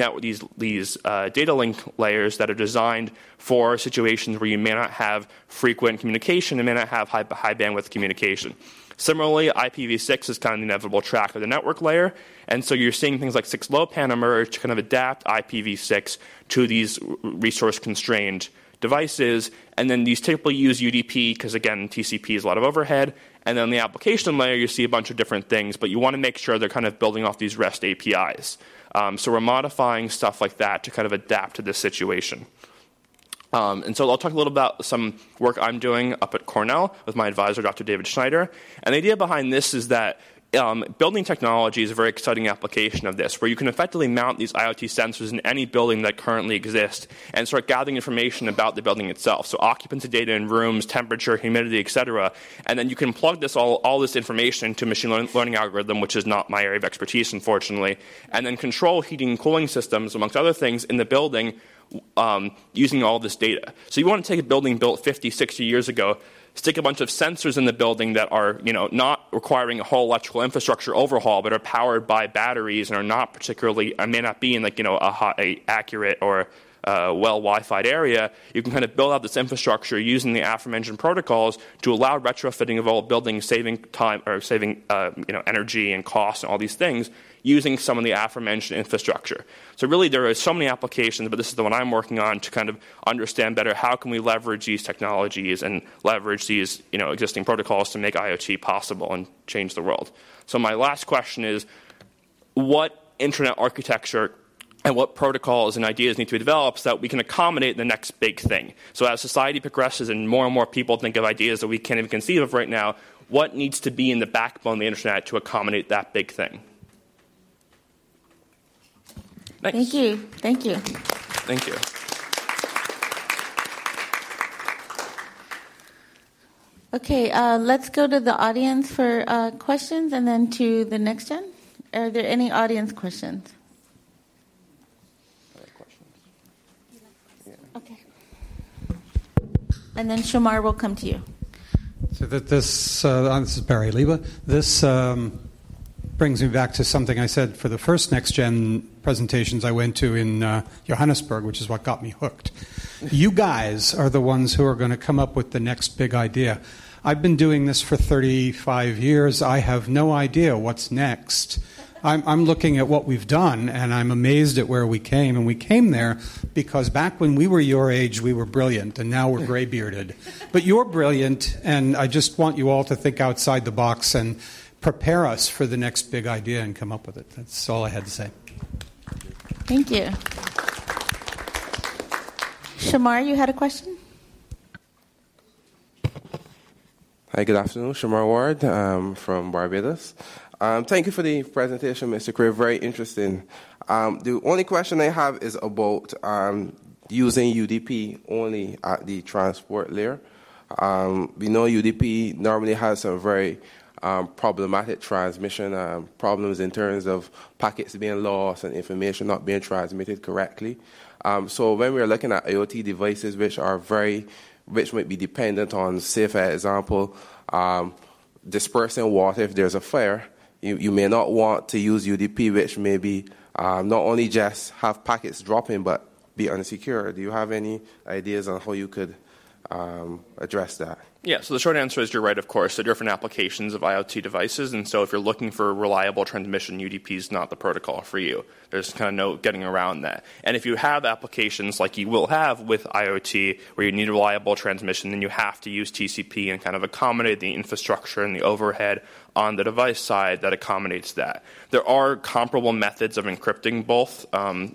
data link layers that are designed for situations where you may not have frequent communication and may not have high bandwidth communication. Similarly, IPv6 is kind of the inevitable track of the network layer, and so you're seeing things like 6LoWPAN emerge to kind of adapt IPv6 to these resource-constrained devices, and then these typically use UDP because, again, TCP is a lot of overhead, and then on the application layer you see a bunch of different things, but you want to make sure they're kind of building off these REST APIs. So we're modifying stuff like that to kind of adapt to this situation. And so I'll talk a little about some work I'm doing up at Cornell with my advisor, Dr. David Schneider. And the idea behind this is that building technology is a very exciting application of this, where you can effectively mount these IoT sensors in any building that currently exists and start gathering information about the building itself. So occupancy data in rooms, temperature, humidity, et cetera. And then you can plug this all this information into a machine learning algorithm, which is not my area of expertise, unfortunately, and then control heating and cooling systems, amongst other things, in the building using all this data. So you want to take a building built 50, 60 years ago, stick a bunch of sensors in the building that are, not requiring a whole electrical infrastructure overhaul, but are powered by batteries and are not particularly, may not be in a accurate or well Wi-Fi area. You can kind of build out this infrastructure using the aforementioned protocols to allow retrofitting of old buildings, saving time or saving energy and costs and all these things, using some of the aforementioned infrastructure. So really there are so many applications, but this is the one I'm working on to kind of understand better how can we leverage these technologies and leverage these existing protocols to make IoT possible and change the world. So my last question is, what internet architecture and what protocols and ideas need to be developed so that we can accommodate the next big thing? So as society progresses and more people think of ideas that we can't even conceive of right now, what needs to be in the backbone of the internet to accommodate that big thing? Thanks. Thank you. Thank you. Okay, let's go to the audience for questions and then to the next gen. Are there any audience questions? Okay. And then Shamar will come to you. So this is Barry Liba. This brings me back to something I said for the first Next Gen presentations I went to in Johannesburg, which is what got me hooked. You guys are the ones who are going to come up with the next big idea. I've been doing this for 35 years. I have no idea what's next. I'm looking at what we've done, and I'm amazed at where we came. And we came there because back when we were your age, we were brilliant, and now we're gray-bearded. But you're brilliant, and I just want you all to think outside the box and prepare us for the next big idea and come up with it. That's all I had to say. Thank you. Shamar, you had a question? Hi, good afternoon. Shamar Ward from Barbados. Thank you for the presentation, Mr. Cray. Very interesting. The only question I have is about using UDP only at the transport layer. We know UDP normally has some very problematic transmission problems in terms of packets being lost and information not being transmitted correctly. So when we're looking at IoT devices which might be dependent on, say, for example, dispersing water if there's a fire, you may not want to use UDP, which may be not only just have packets dropping, but be unsecure. Do you have any ideas on how you could address that? Yeah, so the short answer is you're right, of course. There are different applications of IoT devices, and so if you're looking for reliable transmission, UDP is not the protocol for you. There's kind of no getting around that. And if you have applications like you will have with IoT where you need reliable transmission, then you have to use TCP and kind of accommodate the infrastructure and the overhead on the device side that accommodates that. There are comparable methods of encrypting both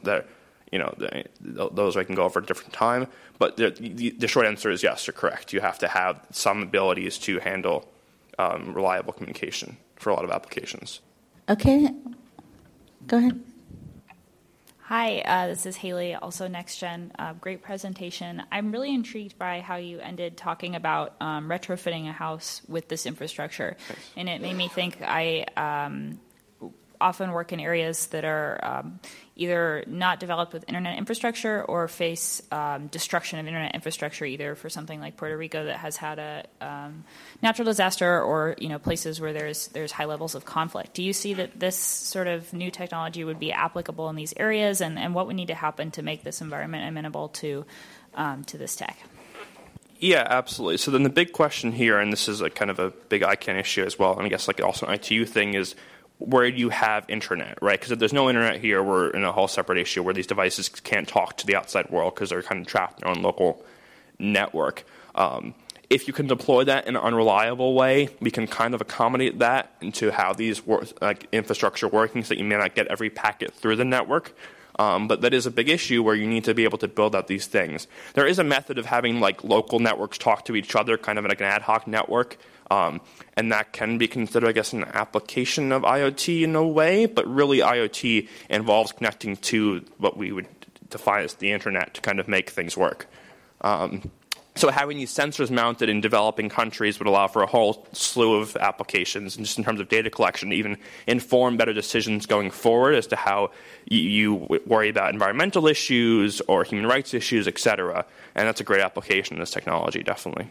those I can go over at a different time. But the short answer is yes, you're correct. You have to have some abilities to handle reliable communication for a lot of applications. Okay. Go ahead. Hi, this is Haley, also NextGen. Great presentation. I'm really intrigued by how you ended talking about retrofitting a house with this infrastructure. Thanks. And it made me think I often work in areas that are either not developed with internet infrastructure or face destruction of internet infrastructure, either for something like Puerto Rico that has had a natural disaster or places where there's high levels of conflict. Do you see that this sort of new technology would be applicable in these areas, and what would need to happen to make this environment amenable to this tech? Yeah, absolutely. So then the big question here, and this is a kind of a big ICANN issue as well, and I guess like also an ITU thing, is where do you have internet, right? Because if there's no internet here, we're in a whole separate issue where these devices can't talk to the outside world because they're kind of trapped in their own local network. If you can deploy that in an unreliable way, we can kind of accommodate that into how these infrastructure working so that you may not get every packet through the network. But that is a big issue where you need to be able to build out these things. There is a method of having local networks talk to each other, kind of like an ad hoc network. And that can be considered, I guess, an application of IoT in a way, but really IoT involves connecting to what we would define as the internet to kind of make things work. So having these sensors mounted in developing countries would allow for a whole slew of applications, and just in terms of data collection, to even inform better decisions going forward as to how you worry about environmental issues or human rights issues, et cetera. And that's a great application of this technology, definitely.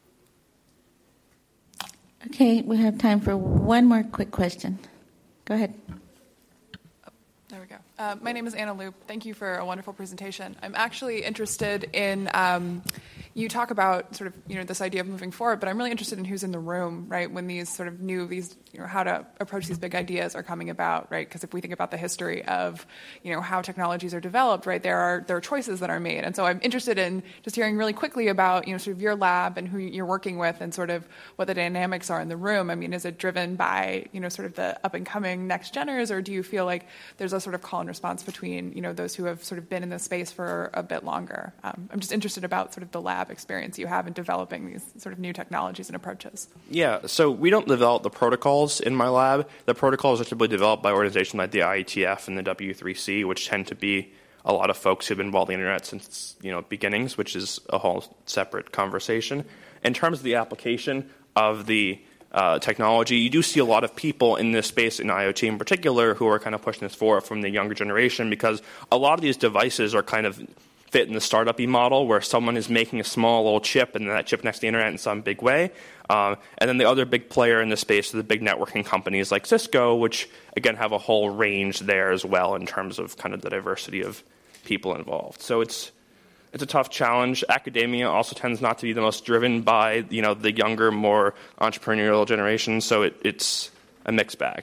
Okay, we have time for one more quick question. Go ahead. There we go. My name is Anna Loop. Thank you for a wonderful presentation. I'm actually interested in, you talk about sort of, this idea of moving forward, but I'm really interested in who's in the room, right, when these sort of how to approach these big ideas are coming about, right? Because if we think about the history of, how technologies are developed, right, there are choices that are made. And so I'm interested in just hearing really quickly about, sort of your lab and who you're working with and sort of what the dynamics are in the room. I mean, is it driven by, sort of the up-and-coming next-geners, or do you feel like there's a sort of call and response between, those who have sort of been in this space for a bit longer? I'm just interested about sort of the lab experience you have in developing these sort of new technologies and approaches. Yeah, so we don't develop the protocols in my lab. The protocols are typically developed by organizations like the IETF and the W3C, which tend to be a lot of folks who've been involved in the internet since beginnings, which is a whole separate conversation. In terms of the application of the technology, you do see a lot of people in this space, in IoT in particular, who are kind of pushing this forward from the younger generation, because a lot of these devices are kind of fit in the startup-y model where someone is making a small little chip and that chip next to the internet in some big way. And then the other big player in this space are the big networking companies like Cisco, which, again, have a whole range there as well in terms of kind of the diversity of people involved. So it's it's a tough challenge. Academia also tends not to be the most driven by the younger, more entrepreneurial generation, so it's a mixed bag.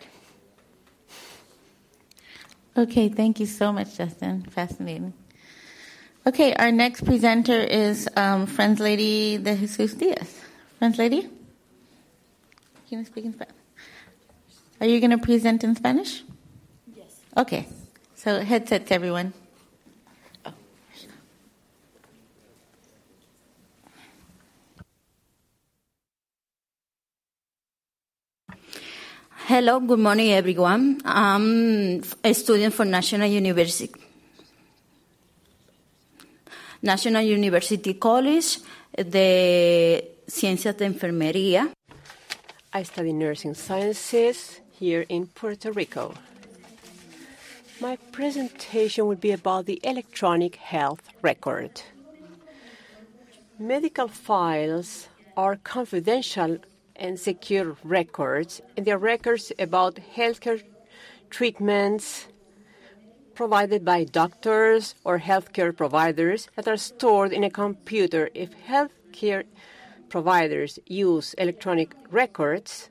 Okay, thank you so much, Justin. Fascinating. Okay, our next presenter is Friends Lady de Jesus Diaz. Friends Lady? Can you speak in Spanish? Are you going to present in Spanish? Yes. Okay, so headsets, everyone. Hello, good morning, everyone. I'm a student for National University College de Ciencias de Enfermería. I study nursing sciences here in Puerto Rico. My presentation will be about the electronic health record. Medical files are confidential and secure records, and they're records about healthcare treatments provided by doctors or healthcare providers that are stored in a computer. If healthcare providers use electronic records,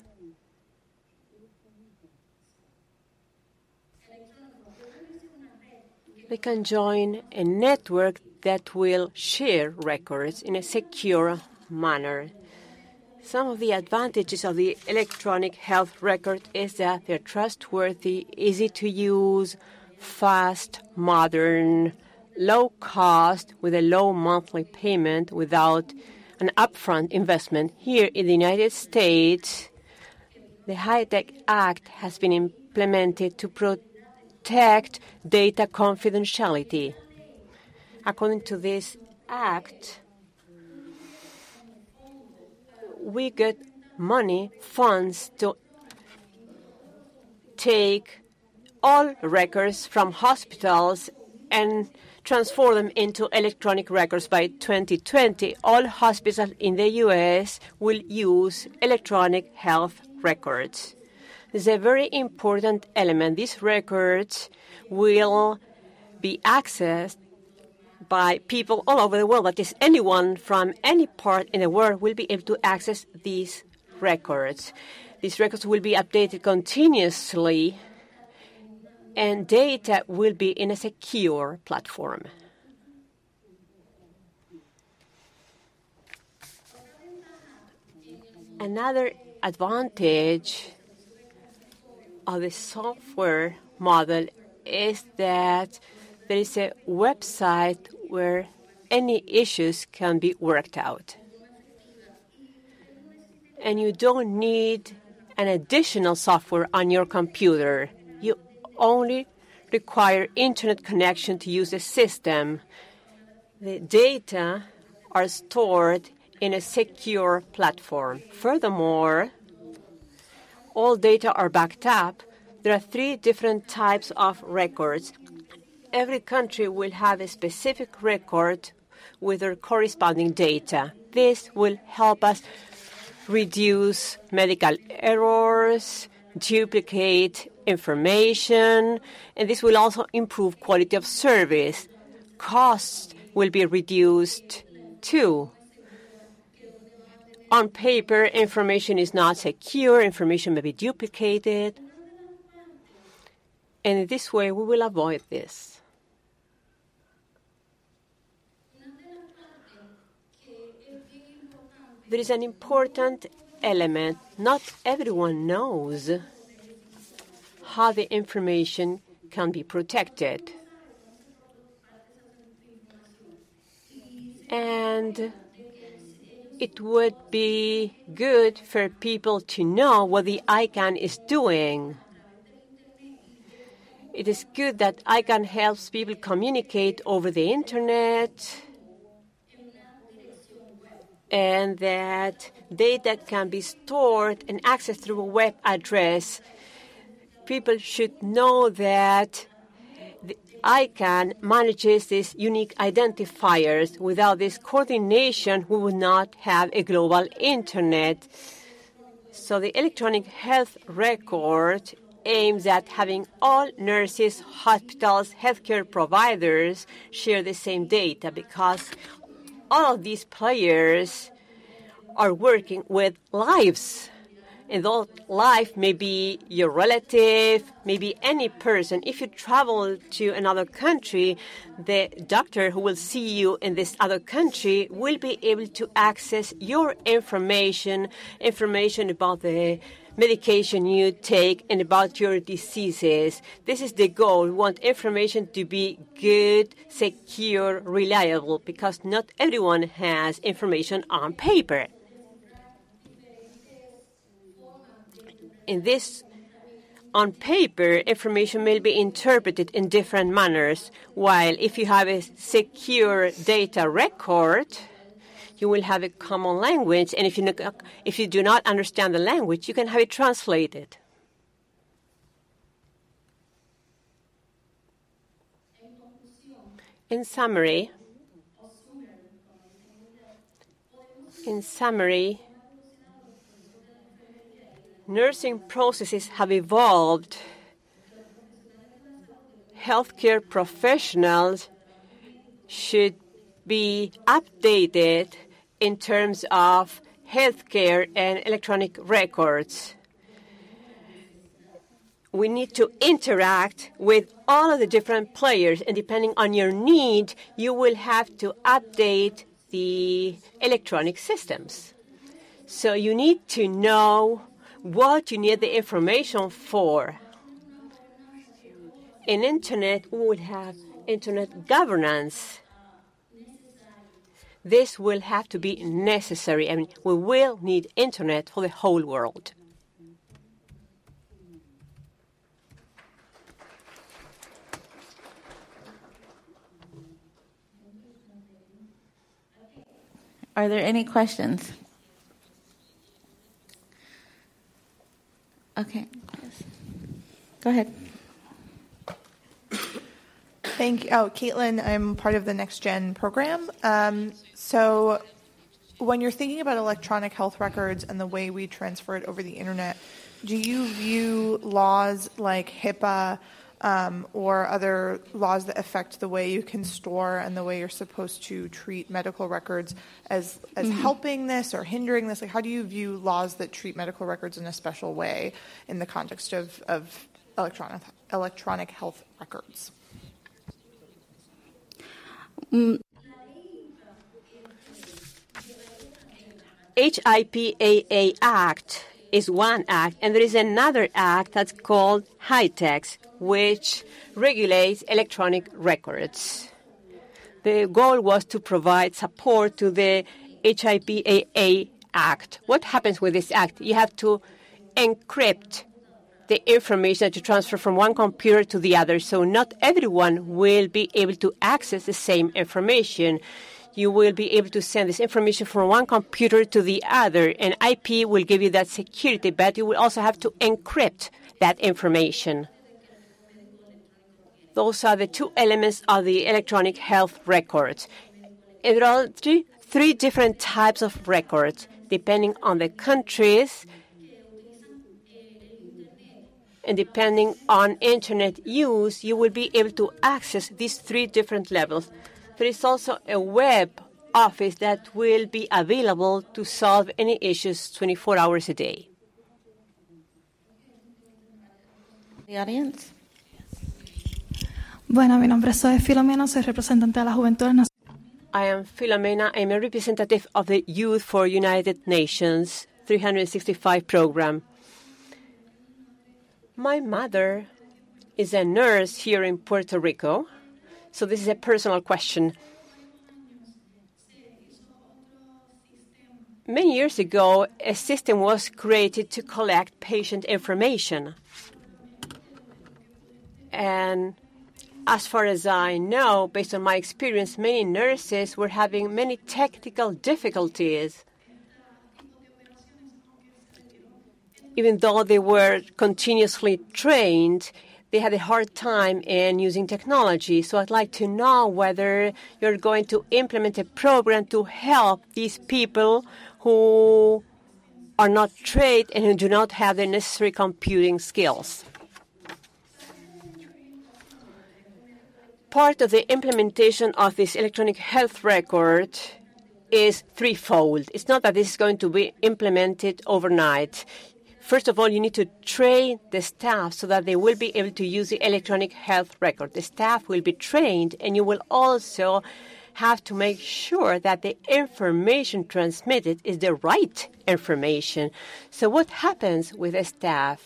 they can join a network that will share records in a secure manner. Some of the advantages of the electronic health record is that they're trustworthy, easy to use, fast, modern, low cost, with a low monthly payment without an upfront investment. Here in the United States, the HITECH Act has been implemented to protect data confidentiality. According to this act, we get funds to take all records from hospitals and transform them into electronic records. By 2020, all hospitals in the U.S. will use electronic health records. This is a very important element. These records will be accessed by people all over the world. That is, anyone from any part in the world will be able to access these records. These records will be updated continuously, and data will be in a secure platform. Another advantage of the software model is that there is a website where any issues can be worked out. And you don't need an additional software on your computer. You only require internet connection to use the system. The data are stored in a secure platform. Furthermore, all data are backed up. There are 3 different types of records. Every country will have a specific record with their corresponding data. This will help us reduce medical errors, duplicate information, and this will also improve quality of service. Costs will be reduced too. On paper, information is not secure, information may be duplicated, and in this way we will avoid this. There is an important element. Not everyone knows how the information can be protected. And it would be good for people to know what the ICANN is doing. It is good that ICANN helps people communicate over the internet, and that data can be stored and accessed through a web address. People should know that the ICANN manages these unique identifiers. Without this coordination, we would not have a global internet. So the electronic health record aims at having all nurses, hospitals, healthcare providers share the same data, because all of these players are working with lives. And that life may be your relative, maybe any person. If you travel to another country, the doctor who will see you in this other country will be able to access your information about the medication you take and about your diseases. This is the goal. We want information to be good, secure, reliable, because not everyone has information on paper. In this, on paper, information may be interpreted in different manners, while if you have a secure data record, you will have a common language, and if you do not understand the language, you can have it translated. In summary, nursing processes have evolved. Healthcare professionals should be updated in terms of healthcare and electronic records. We need to interact with all of the different players, and depending on your need, you will have to update the electronic systems. So you need to know what you need the information for. In Internet, we would have Internet governance. This will have to be necessary. I mean, we will need Internet for the whole world. Are there any questions? Okay. Yes. Go ahead. Thank you. Oh, Caitlin, I'm part of the Next Gen program. So when you're thinking about electronic health records and the way we transfer it over the Internet, do you view laws like HIPAA or other laws that affect the way you can store and the way you're supposed to treat medical records as helping this or hindering this? Like, how do you view laws that treat medical records in a special way in the context of electronic health records? HIPAA Act is one act, and there is another act that's called HITECH, which regulates electronic records. The goal was to provide support to the HIPAA Act. What happens with this act? You have to encrypt the information that you transfer from one computer to the other, so not everyone will be able to access the same information. You will be able to send this information from one computer to the other, and IP will give you that security, but you will also have to encrypt that information. Those are the two elements of the electronic health records. And there are three different types of records, depending on the countries and depending on Internet use. You will be able to access these three different levels. There is also a web office that will be available to solve any issues 24 hours a day. The audience? Bueno, mi nombre es Zoe Filomena, soy representante de la Juventud Nacional. I am Filomena. I'm a representative of the Youth for United Nations 365 program. My mother is a nurse here in Puerto Rico, so this is a personal question. Many years ago, a system was created to collect patient information. And as far as I know, based on my experience, many nurses were having many technical difficulties. Even though they were continuously trained, they had a hard time in using technology. So I'd like to know whether you're going to implement a program to help these people who are not trained and who do not have the necessary computing skills. part of the implementation of this electronic health record is threefold. It's not that this is going to be implemented overnight. First of all, you need to train the staff so that they will be able to use the electronic health record. The staff will be trained, and you will also have to make sure that the information transmitted is the right information. So what happens with the staff?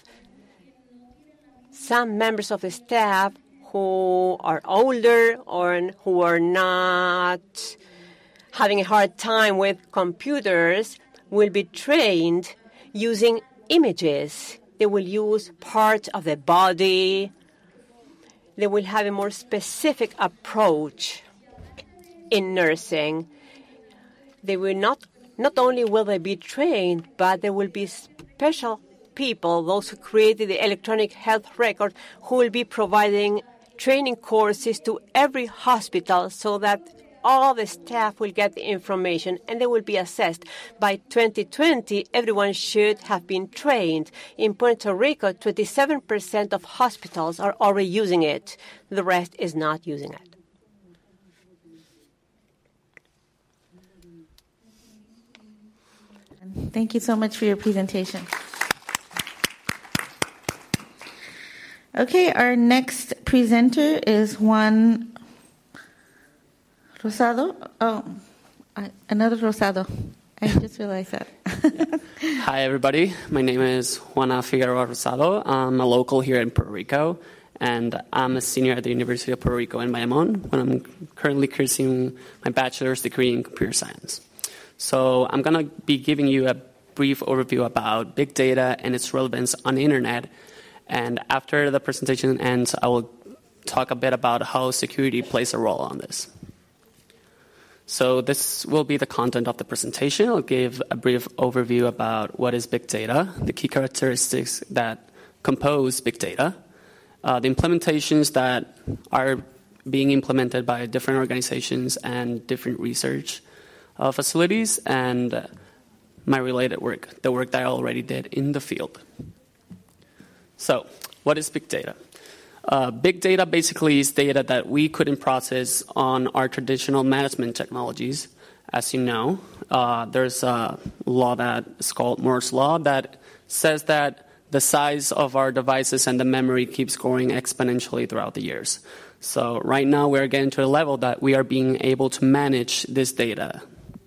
Some members of the staff who are older or who are not having a hard time with computers will be trained using images. They will use parts of the body. They will have a more specific approach in nursing. They will not only will they be trained, but there will be special people, those who created the electronic health record, who will be providing training courses to every hospital so that all the staff will get the information and they will be assessed. By 2020, everyone should have been trained. In Puerto Rico, 27% of hospitals are already using it. The rest is not using it. Thank you so much for your presentation. Okay, our next presenter is Juan Rosado. Oh, another Rosado. I just realized that. Hi, everybody. My name is Juana Figueroa Rosado. I'm a local here in Puerto Rico, and I'm a senior at the University of Puerto Rico in Bayamón, when I'm currently pursuing my bachelor's degree in computer science. So I'm going to be giving you a brief overview about big data and its relevance on the internet. And after the presentation ends, I will talk a bit about how security plays a role on this. So this will be the content of the presentation. I'll give a brief overview about what is big data, the key characteristics that compose big data, the implementations that are being implemented by different organizations and different research facilities, and my related work, the work that I already did in the field. So, what is big data? Big data basically is data that we couldn't process on our traditional management technologies. As you know, there's a law that is called Moore's Law that says that the size of our devices and the memory keeps growing exponentially throughout the years. So right now we're getting to a level that we are being able to manage this data.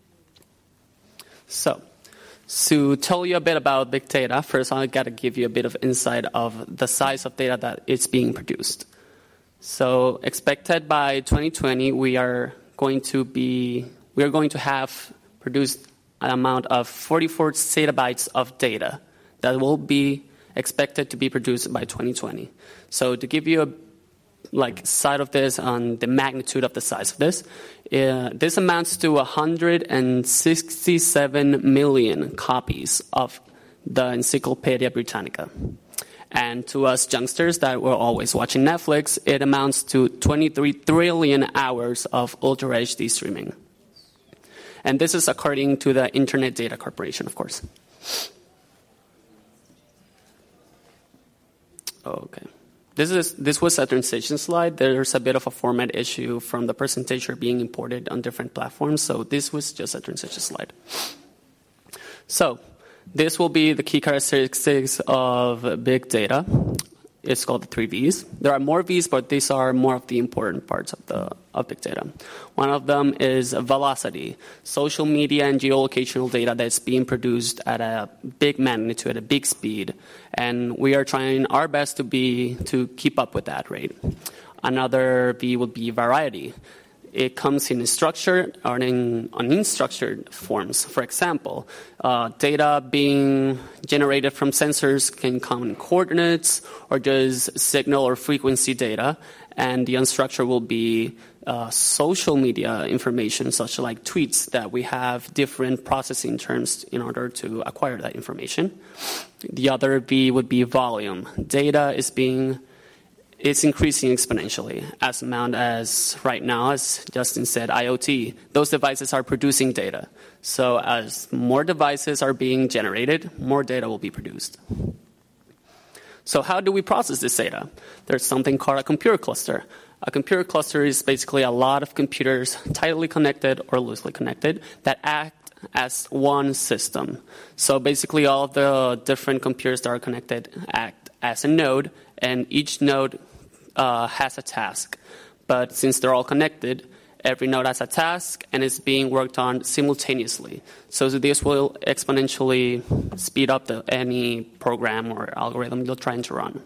So, to tell you a bit about big data, first I've got to give you a bit of insight of the size of data that is being produced. So expected by 2020, we are going to have produced an amount of 44 zettabytes of data that will be expected to be produced by 2020. So to give you a side of this on the magnitude of the size of this, this amounts to 167 million copies of the Encyclopedia Britannica. And to us youngsters that were always watching Netflix, it amounts to 23 trillion hours of Ultra HD streaming. And this is according to the Internet Data Corporation, of course. Okay. This was a transition slide. There's a bit of a format issue from the presentation being imported on different platforms, so this was just a transition slide. So this will be the key characteristics of big data. It's called the 3 V's. There are more V's, but these are more of the important parts of big data. One of them is velocity, social media and geolocational data that's being produced at a big magnitude, at a big speed, and we are trying our best to keep up with that rate. Another V would be variety. It comes in structured or in unstructured forms. For example, data being generated from sensors can come in coordinates or just signal or frequency data, and the unstructured will be social media information, such like tweets, that we have different processing terms in order to acquire that information. The other V would be volume. Data it's increasing exponentially as amount as right now, as Justin said, IoT. Those devices are producing data. So as more devices are being generated, more data will be produced. So how do we process this data? There's something called a computer cluster. A computer cluster is basically a lot of computers tightly connected or loosely connected that act as one system. So basically all of the different computers that are connected act as a node, and each node has a task. But since they're all connected, every node has a task and is being worked on simultaneously. So this will exponentially speed up any program or algorithm you're trying to run.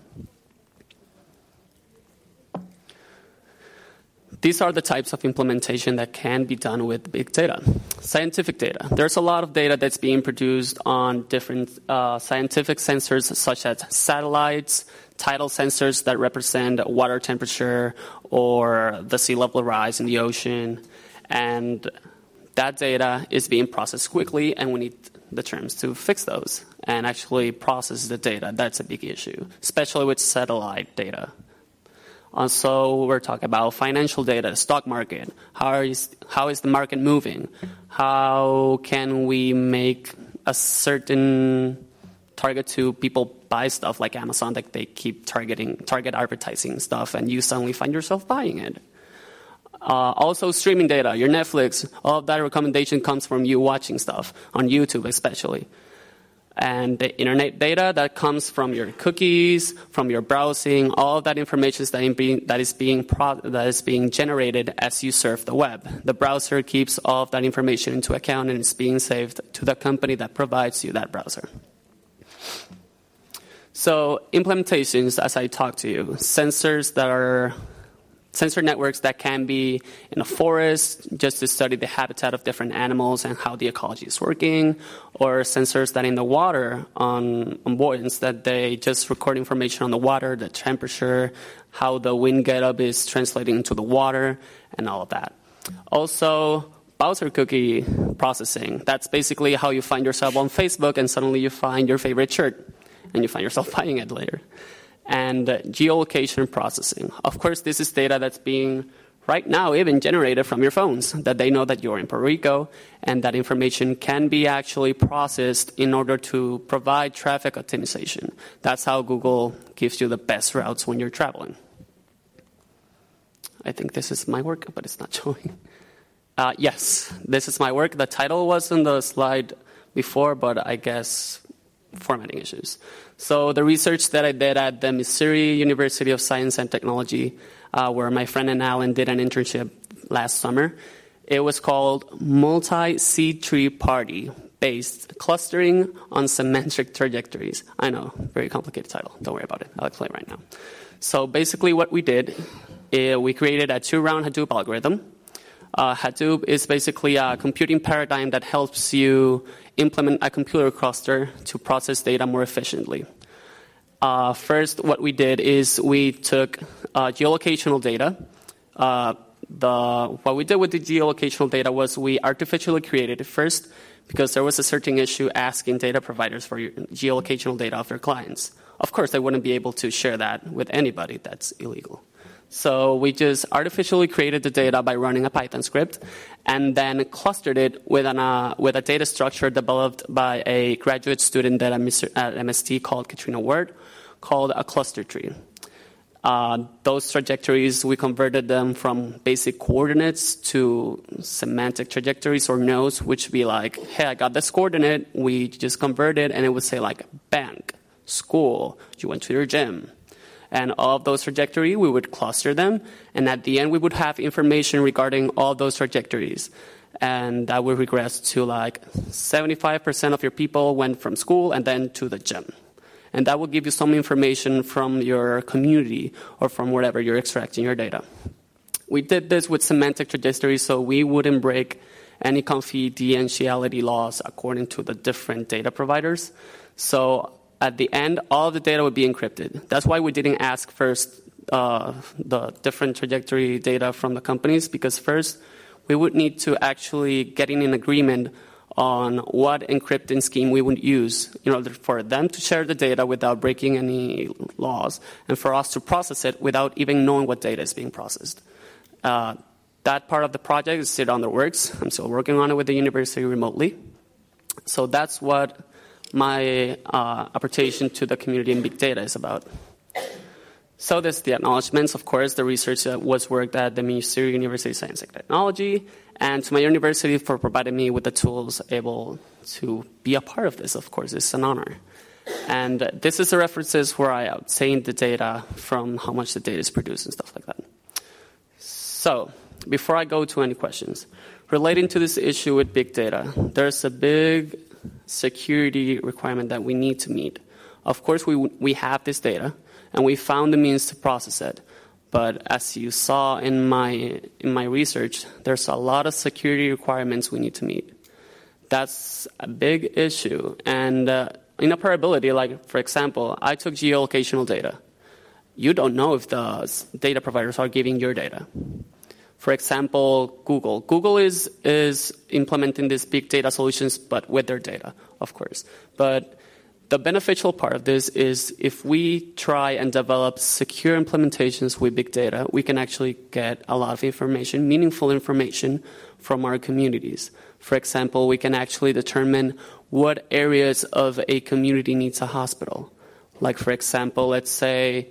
These are the types of implementation that can be done with big data. Scientific data. There's a lot of data that's being produced on different scientific sensors such as satellites, tidal sensors that represent water temperature or the sea level rise in the ocean. And that data is being processed quickly, and we need the terms to fix those and actually process the data. That's a big issue, especially with satellite data. Also, we're talking about financial data, stock market. How is the market moving? How can we make a certain target to people buy stuff like Amazon that they keep target advertising stuff, and you suddenly find yourself buying it? Also, streaming data, your Netflix, all of that recommendation comes from you watching stuff, on YouTube especially. And the internet data that comes from your cookies, from your browsing, all of that information that is being generated as you surf the web. The browser keeps all of that information into account, and it's being saved to the company that provides you that browser. So implementations, as I talked to you, sensor networks that can be in a forest just to study the habitat of different animals and how the ecology is working, or sensors that in the water on buoyants that they just record information on the water, the temperature, how the wind getup is translating into the water, and all of that. Also, browser cookie processing. That's basically how you find yourself on Facebook and suddenly you find your favorite shirt and you find yourself buying it later. And geolocation processing. Of course, this is data that's being right now even generated from your phones, that they know that you're in Puerto Rico, and that information can be actually processed in order to provide traffic optimization. That's how Google gives you the best routes when you're traveling. I think this is my work, but it's not showing. Yes, this is my work. The title was in the slide before, but I guess formatting issues. So the research that I did at the Missouri University of Science and Technology, where my friend and Alan did an internship last summer, it was called Multi-Seed Tree Party-Based Clustering on Semantic Trajectories. I know, very complicated title. Don't worry about it. I'll explain right now. So basically what we did, we created a 2-round Hadoop algorithm. Hadoop is basically a computing paradigm that helps you implement a computer cluster to process data more efficiently. First, what we did is we took geolocational data. What we did with the geolocational data was we artificially created it first because there was a certain issue asking data providers for geolocational data of their clients. Of course, they wouldn't be able to share that with anybody. That's illegal. So we just artificially created the data by running a Python script and then clustered it with a data structure developed by a graduate student at MST called Katrina Ward, called a cluster tree. Those trajectories, we converted them from basic coordinates to semantic trajectories or nodes, which would be like, hey, I got this coordinate. We just converted, and it would say like bank, school, you went to your gym. And all of those trajectories, we would cluster them. And at the end, we would have information regarding all those trajectories. And that would regress to like 75% of your people went from school and then to the gym. And that will give you some information from your community or from wherever you're extracting your data. We did this with semantic trajectories so we wouldn't break any confidentiality laws according to the different data providers. So at the end, all of the data would be encrypted. That's why we didn't ask first the different trajectory data from the companies, because first we would need to actually get in an agreement on what encrypting scheme we would use in order for them to share the data without breaking any laws, and for us to process it without even knowing what data is being processed. That part of the project is still under works. I'm still working on it with the university remotely. So that's what my apportation to the community in big data is about. So there's the acknowledgements. Of course, the research was worked at the Ministry of University of Science and Technology, and to my university for providing me with the tools able to be a part of this. Of course, it's an honor. And this is the references where I obtained the data from how much the data is produced and stuff like that. So before I go to any questions, relating to this issue with big data, there's a big security requirement that we need to meet. Of course, we have this data, and we found the means to process it. But as you saw in my research, there's a lot of security requirements we need to meet. That's a big issue. And interoperability, like, for example, I took geolocational data. You don't know if the data providers are giving your data. For example, Google. Google is implementing these big data solutions, but with their data, of course. But the beneficial part of this is if we try and develop secure implementations with big data, we can actually get a lot of information, meaningful information from our communities. For example, we can actually determine what areas of a community needs a hospital. Like, for example, let's say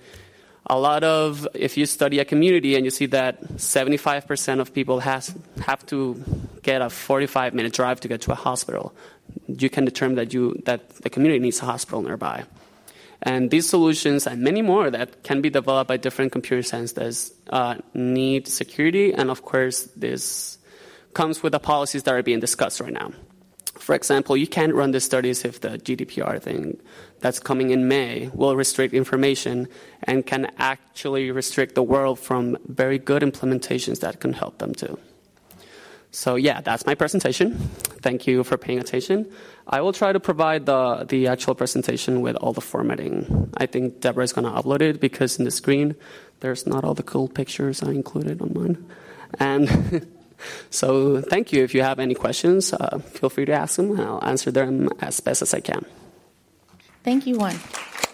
if you study a community and you see that 75% of people have to get a 45-minute drive to get to a hospital, you can determine that the community needs a hospital nearby. And these solutions and many more that can be developed by different computer scientists need security, and of course this comes with the policies that are being discussed right now. For example, you can't run the studies if the GDPR thing that's coming in May will restrict information and can actually restrict the world from very good implementations that can help them too. So yeah, that's my presentation. Thank you for paying attention. I will try to provide the actual presentation with all the formatting. I think Deborah is going to upload it because in the screen there's not all the cool pictures I included on mine. And so thank you. If you have any questions, feel free to ask them, and I'll answer them as best as I can. Thank you, Juan.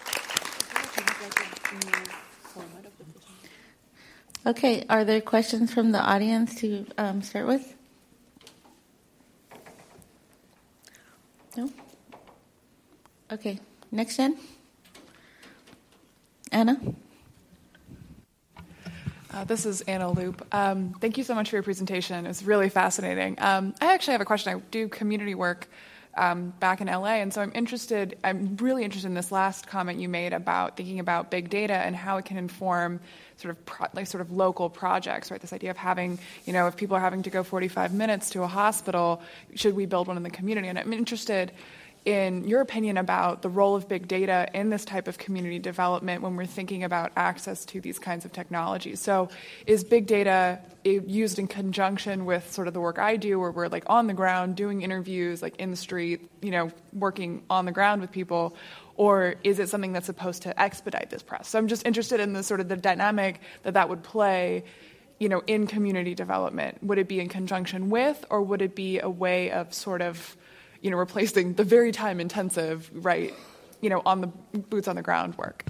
Okay, are there questions from the audience to start with? No? Okay, next Jen. Anna? This is Anna Loop. Thank you so much for your presentation. It was really fascinating. I actually have a question. I do community work back in LA, and so I'm really interested in this last comment you made about thinking about big data and how it can inform sort of local projects, right? This idea of having, if people are having to go 45 minutes to a hospital, should we build one in the community? And I'm interested in your opinion about the role of big data in this type of community development when we're thinking about access to these kinds of technologies. So is big data used in conjunction with sort of the work I do, where we're like on the ground doing interviews, like in the street, working on the ground with people, or is it something that's supposed to expedite this process? So I'm just interested in the sort of the dynamic that would play, in community development. Would it be in conjunction with, or would it be a way of sort of replacing the very time-intensive, right, on the boots on the ground work?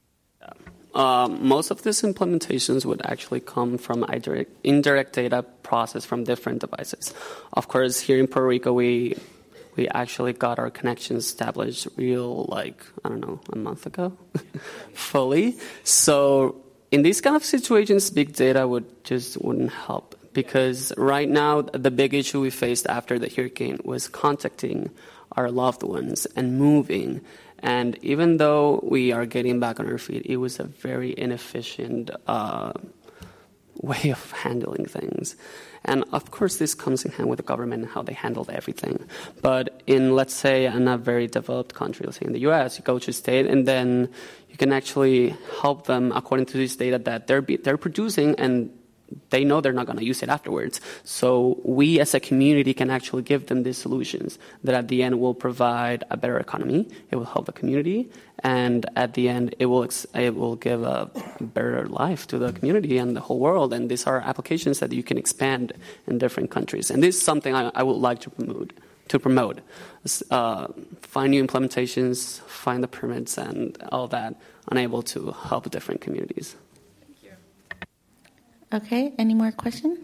Most of these implementations would actually come from indirect data processed from different devices. Of course, here in Puerto Rico, we actually got our connections established a month ago, fully. So in these kind of situations, big data wouldn't help. Because right now, the big issue we faced after the hurricane was contacting our loved ones and moving. And even though we are getting back on our feet, it was a very inefficient way of handling things. And of course, this comes in hand with the government and how they handled everything. But let's say, in a very developed country, let's say in the U.S., you go to a state, and then you can actually help them according to this data that they're producing, and they know they're not going to use it afterwards. So we as a community can actually give them these solutions that at the end will provide a better economy, it will help the community, and at the end it will give a better life to the community and the whole world. And these are applications that you can expand in different countries. And this is something I would like to promote. Find new implementations, find the permits and all that, and able to help different communities. Okay, any more questions?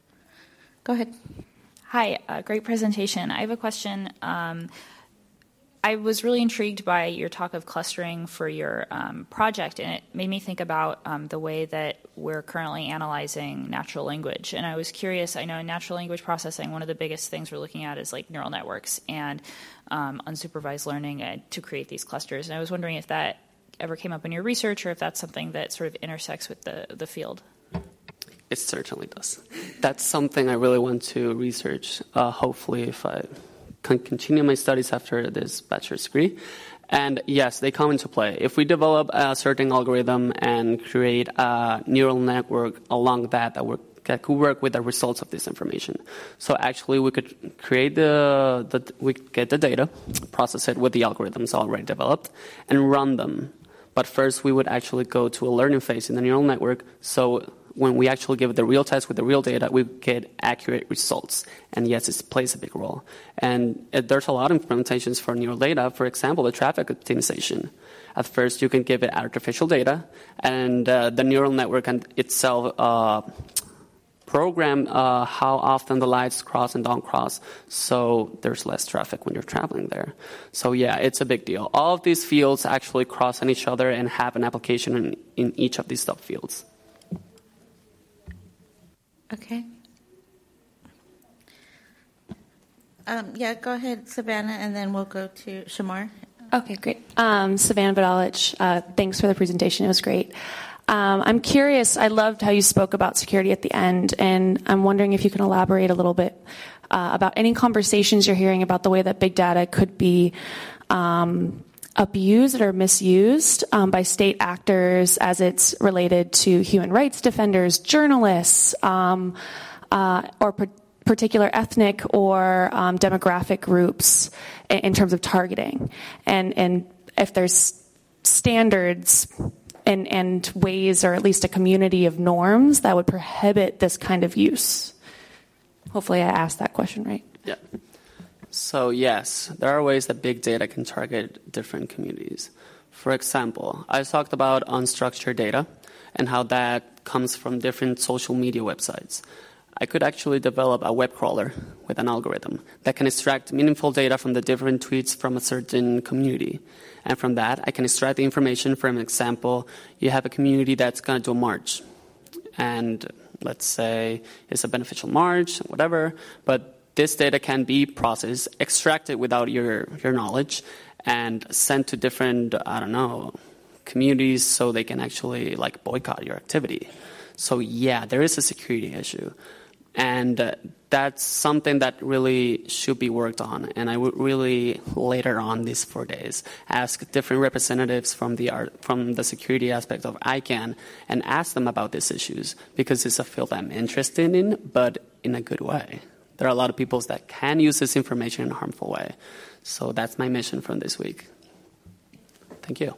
Go ahead. Hi, great presentation. I have a question. I was really intrigued by your talk of clustering for your project, and it made me think about the way that we're currently analyzing natural language. And I was curious, I know in natural language processing, one of the biggest things we're looking at is like neural networks and unsupervised learning to create these clusters. And I was wondering if that ever came up in your research or if that's something that sort of intersects with the field. It certainly does. That's something I really want to research, hopefully, if I can continue my studies after this bachelor's degree. And yes, they come into play. If we develop a certain algorithm and create a neural network along that could work with the results of this information. So actually, we could create we get the data, process it with the algorithms already developed, and run them. But first, we would actually go to a learning phase in the neural network. So when we actually give the real test with the real data, we get accurate results. And yes, it plays a big role. And there's a lot of implementations for neural data. For example, the traffic optimization. At first, you can give it artificial data, and the neural network itself program how often the lights cross and don't cross, so there's less traffic when you're traveling there. So yeah, it's a big deal. All of these fields actually cross on each other and have an application in each of these subfields. Okay. Yeah, go ahead, Savannah, and then we'll go to Shamar. Okay, great. Savannah Badalich, thanks for the presentation. It was great. I'm curious, I loved how you spoke about security at the end, and I'm wondering if you can elaborate a little bit about any conversations you're hearing about the way that big data could be abused or misused by state actors as it's related to human rights defenders, journalists, or particular ethnic or demographic groups in terms of targeting, and if there's standards and ways, or at least a community of norms that would prohibit this kind of use. Hopefully I asked that question right. Yeah. So yes, there are ways that big data can target different communities. For example, I talked about unstructured data and how that comes from different social media websites. I could actually develop a web crawler with an algorithm that can extract meaningful data from the different tweets from a certain community. And from that, I can extract the information. For an example, you have a community that's going to do a march. And let's say it's a beneficial march, whatever, but this data can be processed, extracted without your knowledge, and sent to different, communities so they can actually boycott your activity. So yeah, there is a security issue. And that's something that really should be worked on. And I would really, later on these 4 days, ask different representatives from the security aspect of ICANN and ask them about these issues, because it's a field I'm interested in, but in a good way. There are a lot of people that can use this information in a harmful way. So that's my mission from this week. Thank you.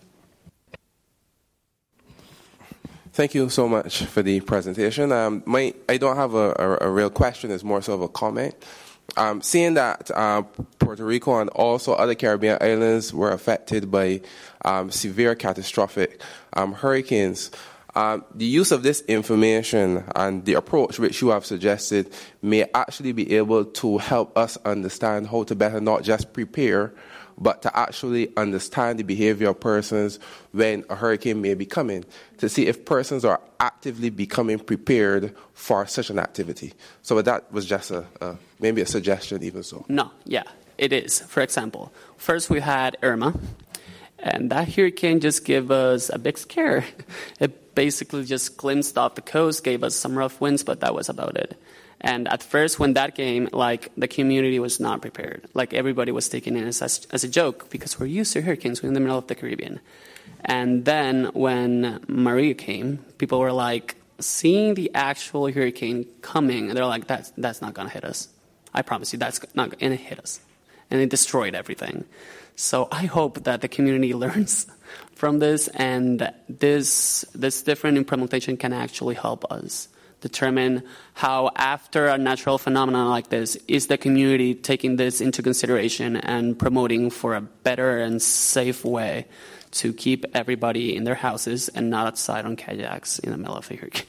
Thank you so much for the presentation. I don't have a real question. It's more so of a comment. Seeing that Puerto Rico and also other Caribbean islands were affected by severe catastrophic hurricanes, the use of this information and the approach which you have suggested may actually be able to help us understand how to better not just prepare, but to actually understand the behavior of persons when a hurricane may be coming, to see if persons are actively becoming prepared for such an activity. So that was just maybe a suggestion even so. No, yeah, it is. For example, first we had Irma, and that hurricane just gave us a big scare. It basically just glimpsed off the coast, gave us some rough winds, but that was about it. And at first, when that came, the community was not prepared. Everybody was taking it as a joke, because we're used to hurricanes. We're in the middle of the Caribbean. And then when Maria came, people were seeing the actual hurricane coming, and they're like, that's not going to hit us. I promise you, that's not going to hit us. And it destroyed everything. So I hope that the community learns from this, and this different implementation can actually help us determine how, after a natural phenomenon like this, is the community taking this into consideration and promoting for a better and safe way to keep everybody in their houses and not outside on kayaks in the middle of a hurricane.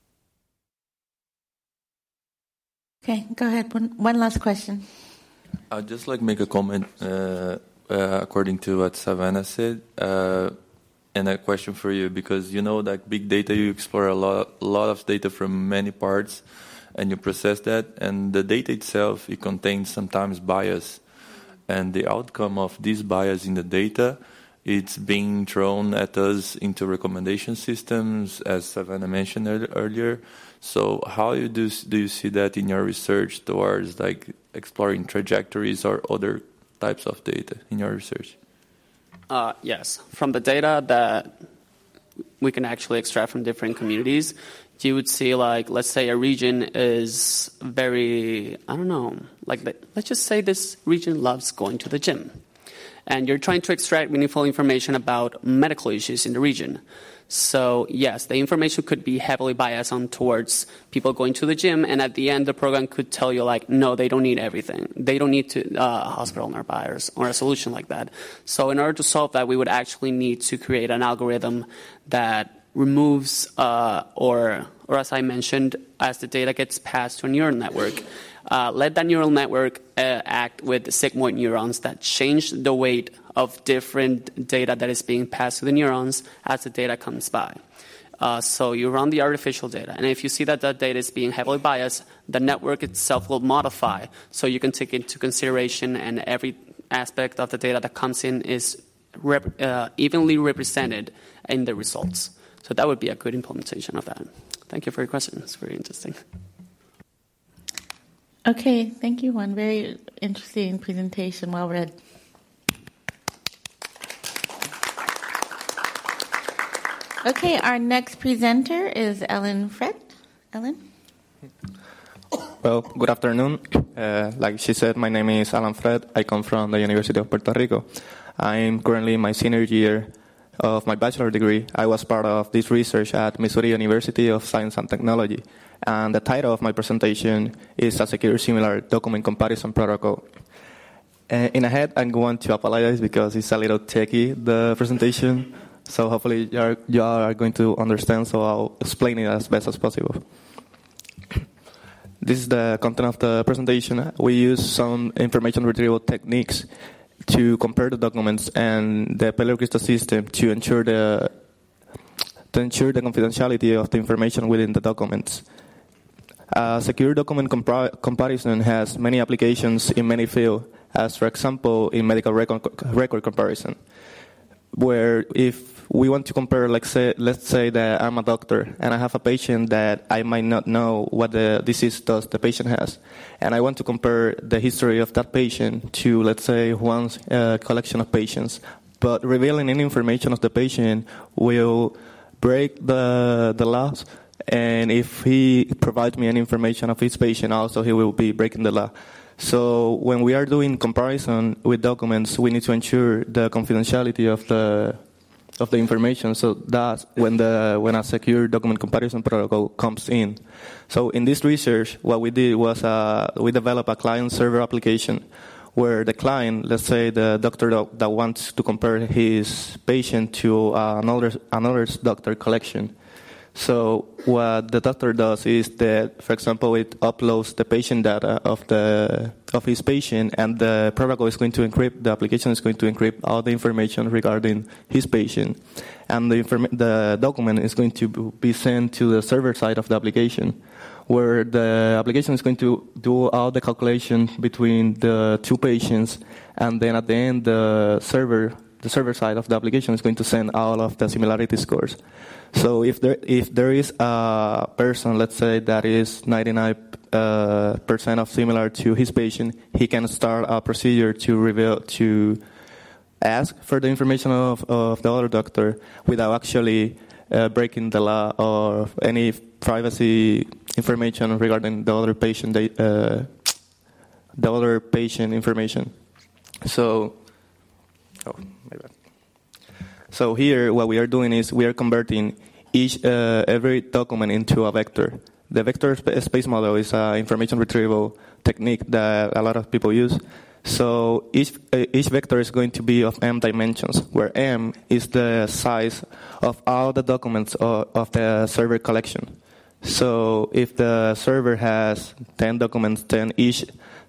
Okay, go ahead. One last question. I'd just like make a comment according to what Savannah said, and a question for you, because you know that big data, you explore a lot of data from many parts, and you process that, and the data itself, it contains sometimes bias, and the outcome of this bias in the data, it's being thrown at us into recommendation systems, as Savannah mentioned earlier. So how do you see that in your research towards like exploring trajectories or other types of data in your research? Yes. From the data that we can actually extract from different communities, you would see, like, let's say a region is very, I don't know, like, let's just say this region loves going to the gym. And you're trying to extract meaningful information about medical issues in the region. So, yes, the information could be heavily biased on towards people going to the gym, and at the end, the program could tell you, like, no, they don't need everything. They don't need a hospital nearby or a solution like that. So in order to solve that, we would actually need to create an algorithm that removes, or as I mentioned, as the data gets passed to a neural network, let that neural network act with sigmoid neurons that change the weight of different data that is being passed to the neurons as the data comes by. So you run the artificial data, and if you see that that data is being heavily biased, the network itself will modify, so you can take into consideration and every aspect of the data that comes in is evenly represented in the results. So that would be a good implementation of that. Thank you for your question. It's very interesting. Okay, thank you, Juan. Very interesting presentation. Well read. Okay, our next presenter is Ellen Fred. Ellen? Well, good afternoon. Like she said, my name is Alan Fred. I come from the University of Puerto Rico. I'm currently in my senior year of my bachelor degree. I was part of this research at Missouri University of Science and Technology. And the title of my presentation is A Secure Similar Document Comparison Protocol. In ahead, I'm going to apologize because it's a little techy, the presentation. So hopefully you are going to understand, so I'll explain it as best as possible. This is the content of the presentation. We use some information retrieval techniques to compare the documents and the Pellegrino system to ensure the confidentiality of the information within the documents. Secure document comparison has many applications in many fields, as for example in medical record comparison, where if we want to compare, let's say that I'm a doctor and I have a patient that I might not know what the disease does the patient has, and I want to compare the history of that patient to, let's say, Juan's collection of patients, but revealing any information of the patient will break the laws, and if he provides me any information of his patient also, he will be breaking the law. So when we are doing comparison with documents, we need to ensure the confidentiality of the information. So that's when a secure document comparison protocol comes in. So in this research, what we did was we developed a client-server application where the client, let's say the doctor that wants to compare his patient to another doctor collection. So what the doctor does is that, for example, it uploads the patient data of his patient, and the protocol is going to encrypt. The application is going to encrypt all the information regarding his patient, and the document is going to be sent to the server side of the application, where the application is going to do all the calculation between the two patients, and then at the end, the server side of the application is going to send all of the similarity scores. So if there is a person, let's say, that is 99% of similar to his patient, he can start a procedure to ask for the information of the other doctor without actually breaking the law or any privacy information regarding the other patient information. So, my bad. So here, what we are doing is we are converting every document into a vector. The vector space model is an information retrieval technique that a lot of people use. So each vector is going to be of m dimensions, where m is the size of all the documents of the server collection. So if the server has 10 documents, then each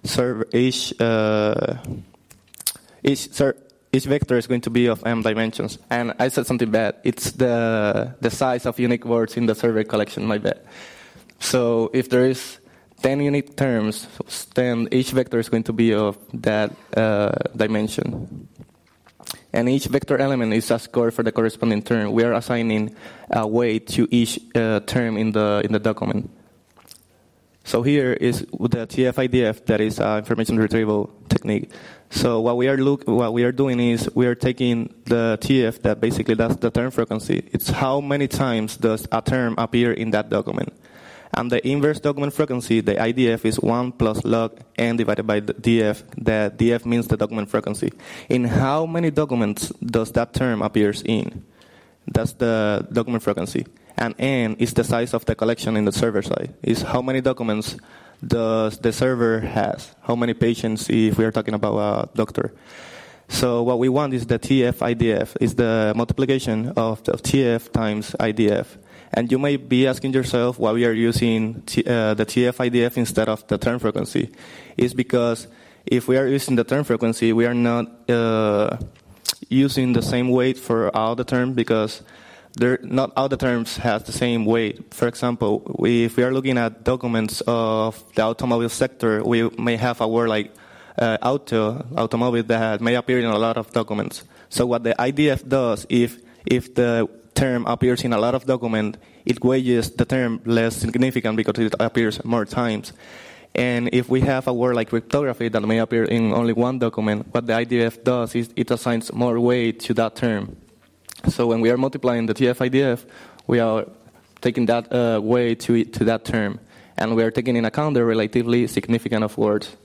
vector is going to be of m dimensions. And I said something bad. It's the size of unique words in the server collection, my bad. So if there is 10 unique terms, then each vector is going to be of that dimension. And each vector element is a score for the corresponding term. We are assigning a weight to each term in the document. So here is the TF-IDF, that is an information retrieval technique. So what we are doing is we are taking the TF, that basically that's the term frequency. It's how many times does a term appear in that document. And the inverse document frequency, the IDF, is 1 plus log n divided by the DF. The DF means the document frequency. In how many documents does that term appears in? That's the document frequency. And n is the size of the collection in the server side. Is how many documents does the server has? How many patients, if we are talking about a doctor? So what we want is the TF-IDF, is the multiplication of the TF times IDF. And you may be asking yourself why we are using the TF-IDF instead of the term frequency. It's because if we are using the term frequency, we are not using the same weight for all the terms, because not all the terms have the same weight. For example, if we are looking at documents of the automobile sector, we may have a word like automobile that may appear in a lot of documents. So what the IDF does, if the term appears in a lot of documents, it weighs the term less significant because it appears more times. And if we have a word like cryptography that may appear in only one document, what the IDF does is it assigns more weight to that term. So when we are multiplying the TF-IDF, we are taking that weight to that term. And we are taking in account the relatively significant of words.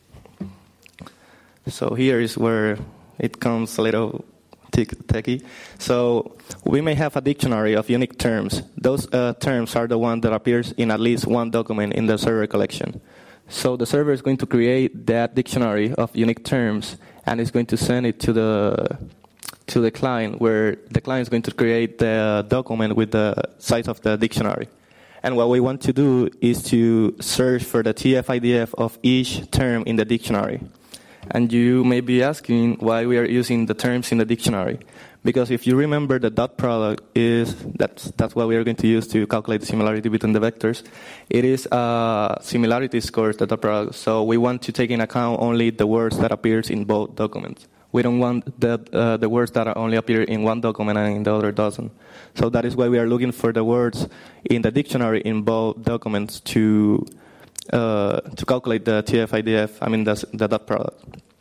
So here is where it comes a little techy. So we may have a dictionary of unique terms. Those terms are the ones that appears in at least one document in the server collection. So the server is going to create that dictionary of unique terms, and it's going to send it to the client, where the client is going to create the document with the size of the dictionary. And what we want to do is to search for the TF-IDF of each term in the dictionary. And you may be asking why we are using the terms in the dictionary. Because if you remember, the dot product that's what we are going to use to calculate the similarity between the vectors. It is a similarity score, the dot product. So we want to take in account only the words that appears in both documents. We don't want the words that only appear in one document and in the other doesn't. So that is why we are looking for the words in the dictionary in both documents to calculate the TF-IDF, the dot product.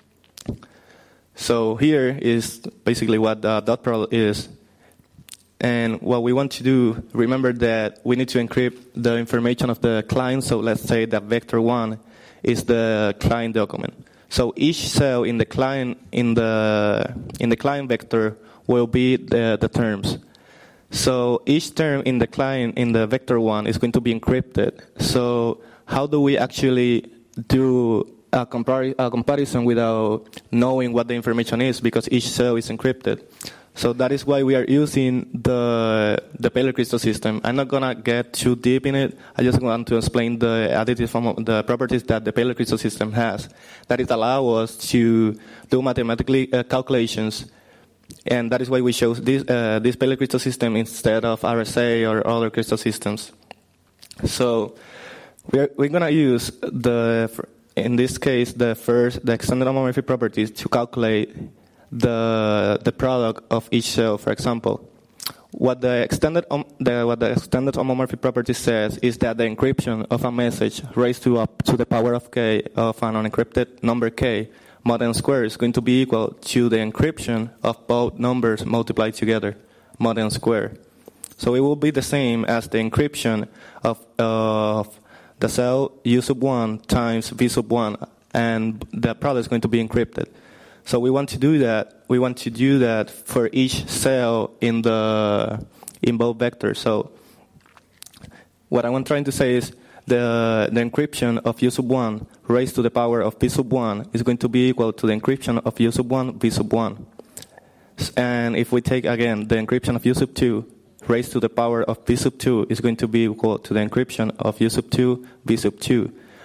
So here is basically what the dot product is. And what we want to do, remember that we need to encrypt the information of the client. So let's say that vector 1 is the client document. So each cell in the client client vector will be the terms. So each term in the client in the vector 1 is going to be encrypted. So how do we actually do a comparison without knowing what the information is, because each cell is encrypted? So that is why we are using the Payload Crystal system. I'm not gonna get too deep in it. I just want to explain the properties that the Payload Crystal system has. That it allows us to do mathematically calculations, and that is why we chose this Payload Crystal system instead of RSA or other crystal systems. So we're gonna use in this case the extended homomorphic properties to calculate the product of each cell. For example, what the extended homomorphic property says is that the encryption of a message raised to the power of k of an unencrypted number k mod n squared is going to be equal to the encryption of both numbers multiplied together, mod n squared. So it will be the same as the encryption of the cell u sub 1 times v sub 1, and the product is going to be encrypted. So we want to do that. We want to do that for each cell in both vectors. So what I'm trying to say is the encryption of u sub 1 raised to the power of v sub 1 is going to be equal to the encryption of u sub 1 v sub 1. And if we take again the encryption of u sub 2 raised to the power of v sub 2 is going to be equal to the encryption of u sub 2 v sub 2.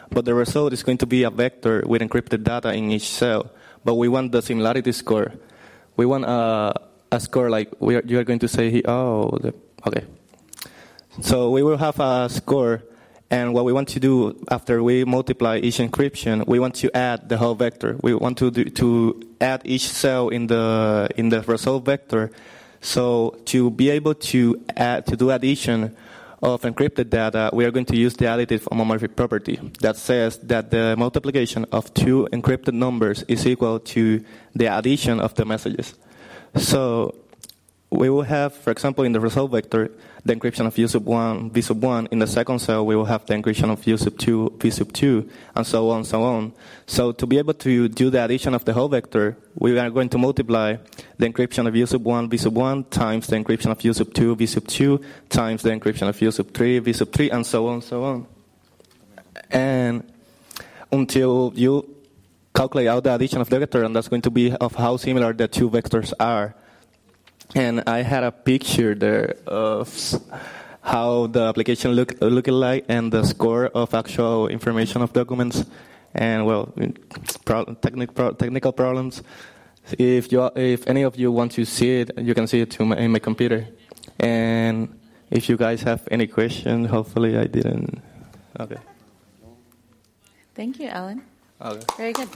but the result is going to be a vector with encrypted data in each cell. But we want the similarity score. We want a score like you are going to say, okay. So we will have a score, and what we want to do after we multiply each encryption, we want to add the whole vector. We want to add each cell in the result vector. So to be able to do addition of encrypted data, we are going to use the additive homomorphic property that says that the multiplication of two encrypted numbers is equal to the addition of the messages. So we will have, for example, in the result vector, the encryption of u sub 1, v sub 1. In the second cell, we will have the encryption of u sub 2, v sub 2, and so on, so on. So to be able to do the addition of the whole vector, we are going to multiply the encryption of u sub 1, v sub 1, times the encryption of u sub 2, v sub 2, times the encryption of u sub 3, v sub 3, and so on, so on. And until you calculate out the addition of the vector, and that's going to be of how similar the two vectors are. And I had a picture there of how the application looking like and the score of actual information of documents. And well, technical problems. If any of you want to see it, you can see it in my computer. And if you guys have any questions, hopefully I didn't. Okay. Thank you, Alan. Okay. Very good.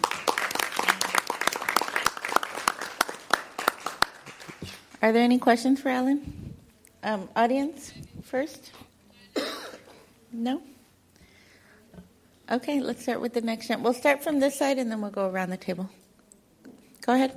Are there any questions for Alan? Audience first? No? Okay, let's start with the next gen. We'll start from this side and then we'll go around the table. Go ahead.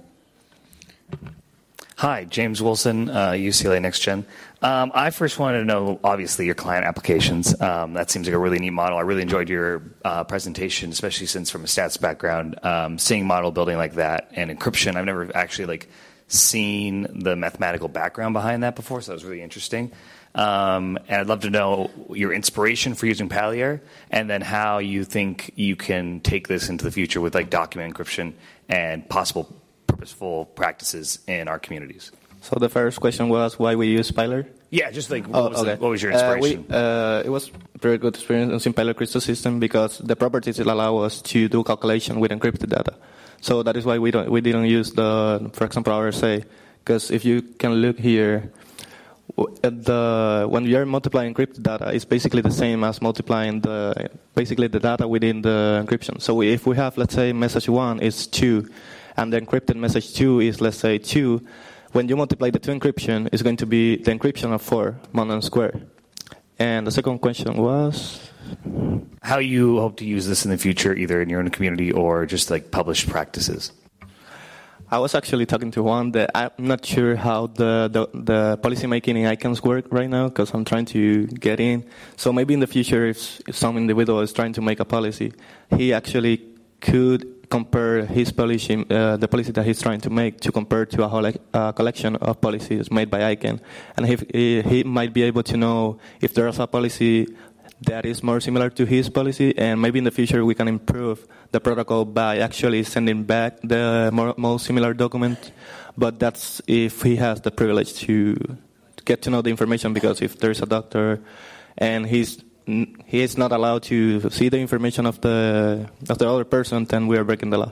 Hi, James Wilson, UCLA Next Gen. I first wanted to know, obviously, your client applications. That seems like a really neat model. I really enjoyed your presentation, especially since from a stats background, seeing model building like that and encryption. I've never actually seen the mathematical background behind that before, so that was really interesting. And I'd love to know your inspiration for using Palier, and then how you think you can take this into the future with document encryption and possible purposeful practices in our communities. So the first question was why we use Palier? Yeah, just what was your inspiration? It was a very good experience using Palier Crystal System because the properties will allow us to do calculation with encrypted data. So that is why we didn't use for example, RSA, because if you can look here, when we are multiplying encrypted data, it's basically the same as multiplying the data within the encryption. So if we have, let's say, message 1 is 2, and the encrypted message 2 is, let's say, 2, when you multiply the two encryption, it's going to be the encryption of 4, Mondon squared. And the second question was how you hope to use this in the future, either in your own community or just published practices. I was actually talking to one that I'm not sure how the policy making in ICANNs work right now because I'm trying to get in. So maybe in the future, if some individual is trying to make a policy, he actually could compare his policy, the policy that he's trying to make, to compare to a whole collection of policies made by ICANN, and he might be able to know if there's a policy that is more similar to his policy, and maybe in the future we can improve the protocol by actually sending back the most similar document. But that's if he has the privilege to get to know the information, because if there's a doctor and he is not allowed to see the information of the other person, then we are breaking the law.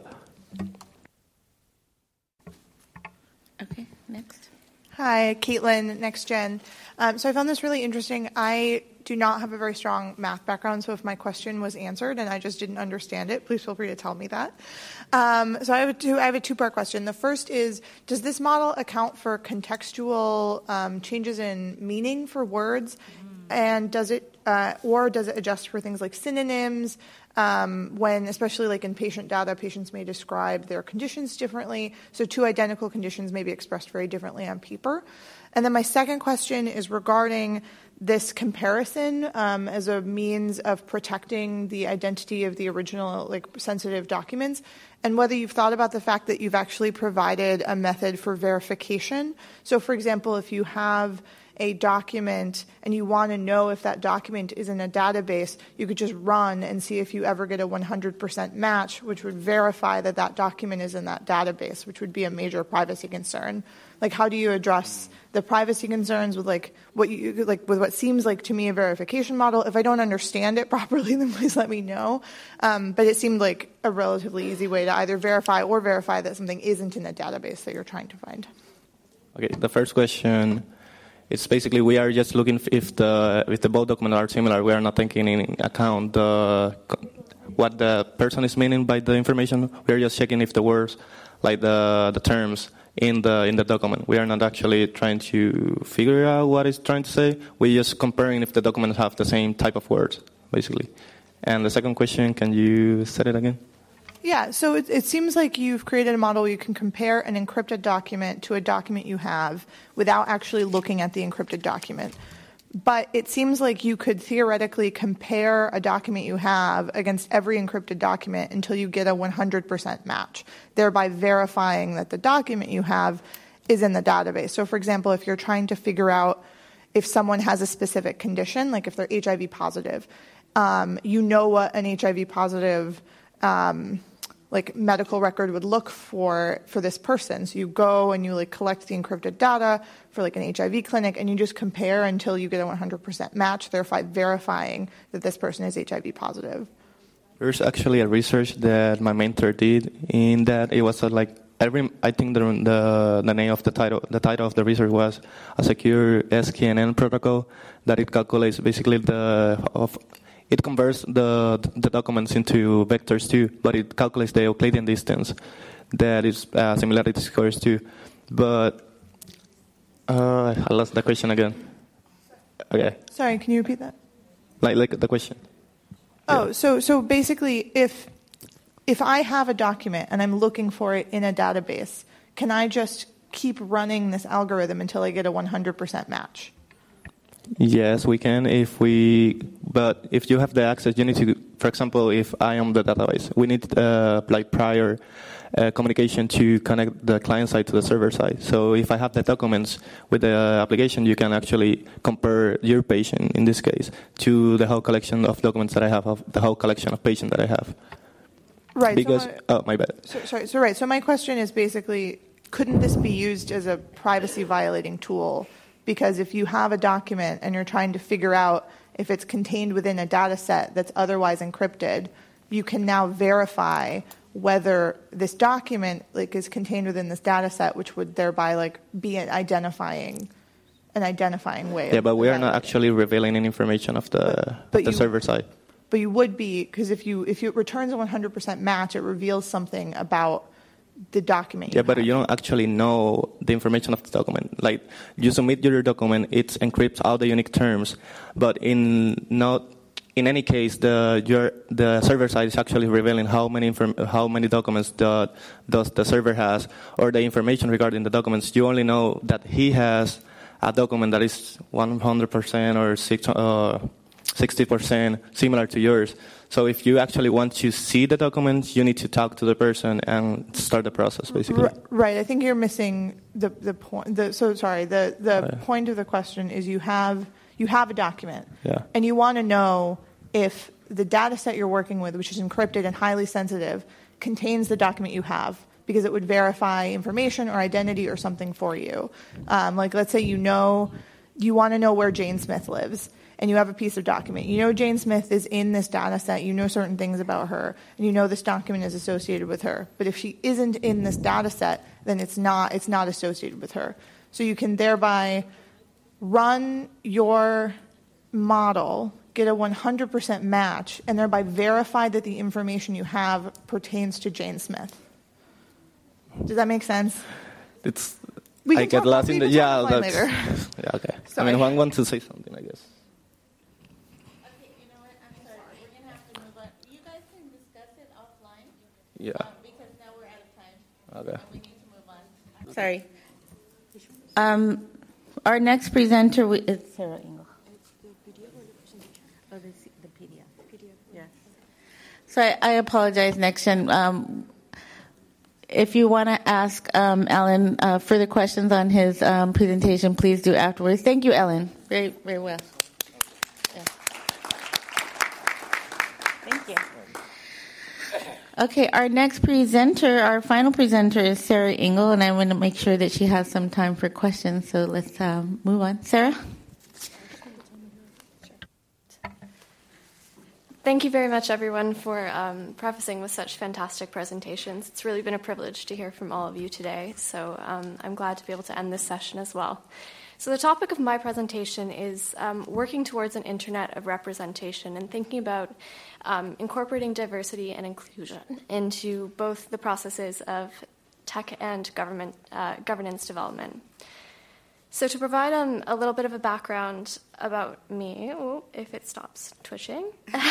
Okay, next. Hi, Caitlin, Next Gen. So I found this really interesting. I do not have a very strong math background, so if my question was answered and I just didn't understand it, please feel free to tell me that. So I have a two-part question. The first is, does this model account for contextual changes in meaning for words? And does it adjust for things like synonyms, when, especially in patient data, patients may describe their conditions differently, so two identical conditions may be expressed very differently on paper. And then my second question is regarding this comparison as a means of protecting the identity of the original sensitive documents, and whether you've thought about the fact that you've actually provided a method for verification. So, for example, if you have a document and you want to know if that document is in a database, you could just run and see if you ever get a 100% match, which would verify that that document is in that database, which would be a major privacy concern. Like, how do you address the privacy concerns with what seems like to me a verification model? If I don't understand it properly, then please let me know. But it seemed like a relatively easy way to either verify that something isn't in a database that you're trying to find. Okay, the first question is basically we are just looking if the both documents are similar. We are not taking in account what the person is meaning by the information. We are just checking if the words, like the terms in the document. We are not actually trying to figure out what it's trying to say. We're just comparing if the documents have the same type of words, basically. And the second question, can you say it again? Yeah, so it seems like you've created a model where you can compare an encrypted document to a document you have without actually looking at the encrypted document. But it seems like you could theoretically compare a document you have against every encrypted document until you get a 100% match, thereby verifying that the document you have is in the database. So, for example, if you're trying to figure out if someone has a specific condition, like if they're HIV positive, you know what an HIV positive medical record would look for this person. So you go and you collect the encrypted data for an HIV clinic, and you just compare until you get a 100% match, thereby verifying that this person is HIV positive. There's actually a research that my mentor did in that it was I think the name of the title of the research was a secure SKNN protocol that it calculates basically it converts the documents into vectors too, but it calculates the Euclidean distance that is similarity scores too. But I lost the question again. Okay. Sorry, can you repeat that? Like the question. Oh, yeah. So basically, if I have a document and I'm looking for it in a database, can I just keep running this algorithm until I get a 100% match? Yes, we can. But if you have the access, you need to, for example, if I am the database, we need prior communication to connect the client side to the server side. So if I have the documents with the application, you can actually compare your patient, in this case, to the whole collection of documents that I have, of the whole collection of patients that I have. Right. Because, my bad. So my question is basically, couldn't this be used as a privacy violating tool? Because if you have a document and you're trying to figure out if it's contained within a data set that's otherwise encrypted, you can now verify whether this document is contained within this data set, which would thereby be an identifying way. Yeah, but we are not actually revealing any information of the server side. But you would be, because if it returns a 100% match, it reveals something about the document. Yeah, but you don't actually know the information of the document. Like, you submit your document, it encrypts all the unique terms, but in any case, the server side is actually revealing how many documents does the server has, or the information regarding the documents. You only know that he has a document that is 100% or 60% similar to yours. So if you actually want to see the documents, you need to talk to the person and start the process, basically. Right. I think you're missing the point. The point of the question is you have a document, and you want to know if the data set you're working with, which is encrypted and highly sensitive, contains the document you have, because it would verify information or identity or something for you. Let's say you want to know where Jane Smith lives, and you have a piece of document. You know Jane Smith is in this data set. You know certain things about her, and you know this document is associated with her. But if she isn't in this data set, then it's not associated with her. So you can thereby run your model, get a 100% match, and thereby verify that the information you have pertains to Jane Smith. Does that make sense? I get lost in the... Yeah, later. Yeah, okay. Sorry. I want to say something, I guess. Yeah. Because now we're out of time. Okay. We need to move on. Sorry. Our next presenter is Sarah Engel. Oh, the PDF. Yes. So I apologize, NextGen. if you want to ask Alan further questions on his presentation, please do afterwards. Thank you, Ellen. Very, very well. Yeah. Thank you. Okay, our next presenter, our final presenter is Sarah Engel, and I want to make sure that she has some time for questions. So let's move on. Sarah? Thank you very much, everyone, for prefacing with such fantastic presentations. It's really been a privilege to hear from all of you today, so I'm glad to be able to end this session as well. So the topic of my presentation is working towards an internet of representation and thinking about incorporating diversity and inclusion into both the processes of tech and governance development. So to provide a little bit of a background about me, if it stops twitching,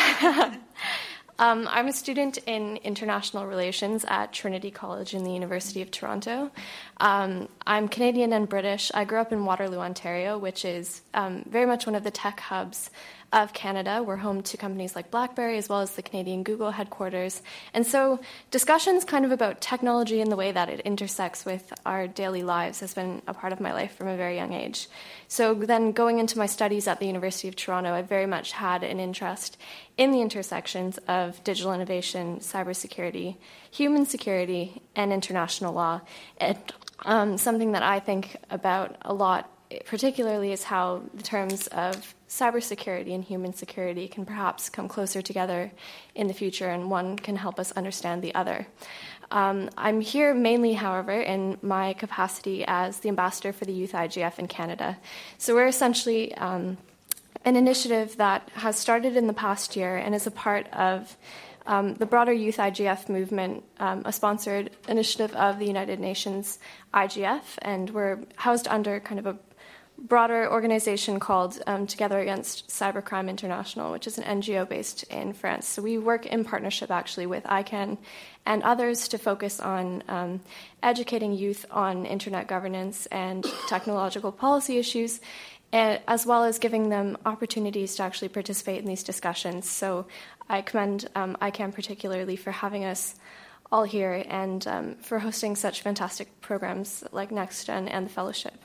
I'm a student in international relations at Trinity College in the University of Toronto. I'm Canadian and British. I grew up in Waterloo, Ontario, which is very much one of the tech hubs of Canada. We're home to companies like BlackBerry as well as the Canadian Google headquarters. And so discussions kind of about technology and the way that it intersects with our daily lives has been a part of my life from a very young age. So then going into my studies at the University of Toronto, I very much had an interest in the intersections of digital innovation, cybersecurity, human security, and international law. And something that I think about a lot particularly is how the terms of cybersecurity and human security can perhaps come closer together in the future, and one can help us understand the other. I'm here mainly, however, in my capacity as the ambassador for the Youth IGF in Canada. So we're essentially an initiative that has started in the past year and is a part of the broader Youth IGF movement, a sponsored initiative of the United Nations IGF, and we're housed under kind of a broader organization called Together Against Cybercrime International, which is an NGO based in France. So we work in partnership actually with ICANN and others to focus on educating youth on internet governance and technological policy issues, as well as giving them opportunities to actually participate in these discussions. So I commend ICANN particularly for having us all here and for hosting such fantastic programs like NextGen and the Fellowship.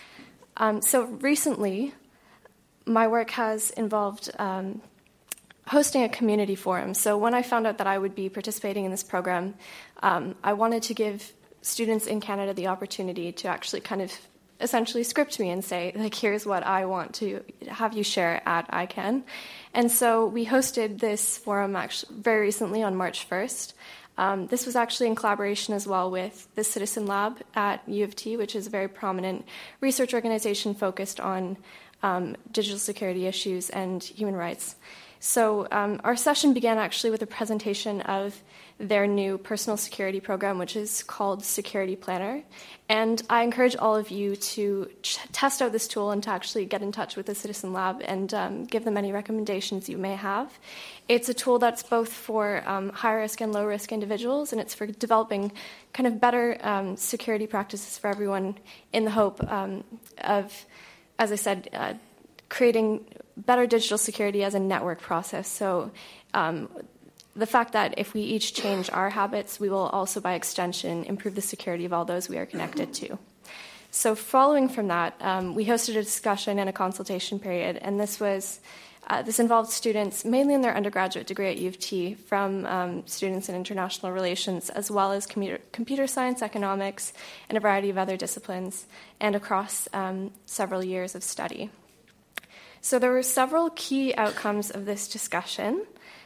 So recently, my work has involved hosting a community forum. So when I found out that I would be participating in this program, I wanted to give students in Canada the opportunity to actually kind of essentially script me and say, like, here's what I want to have you share at ICANN. And so we hosted this forum actually very recently on March 1st. This was actually in collaboration as well with the Citizen Lab at U of T, which is a very prominent research organization focused on digital security issues and human rights. So our session began actually with a presentation of their new personal security program, which is called Security Planner. And I encourage all of you to test out this tool and to actually get in touch with the Citizen Lab and give them any recommendations you may have. It's a tool that's both for high-risk and low-risk individuals, and it's for developing kind of better security practices for everyone in the hope of, as I said, creating better digital security as a network process. So the fact that if we each change our habits, we will also, by extension, improve the security of all those we are connected to. So following from that, we hosted a discussion and a consultation period, and this involved students mainly in their undergraduate degree at U of T, from students in international relations, as well as computer science, economics, and a variety of other disciplines, and across several years of study. So there were several key outcomes of this discussion,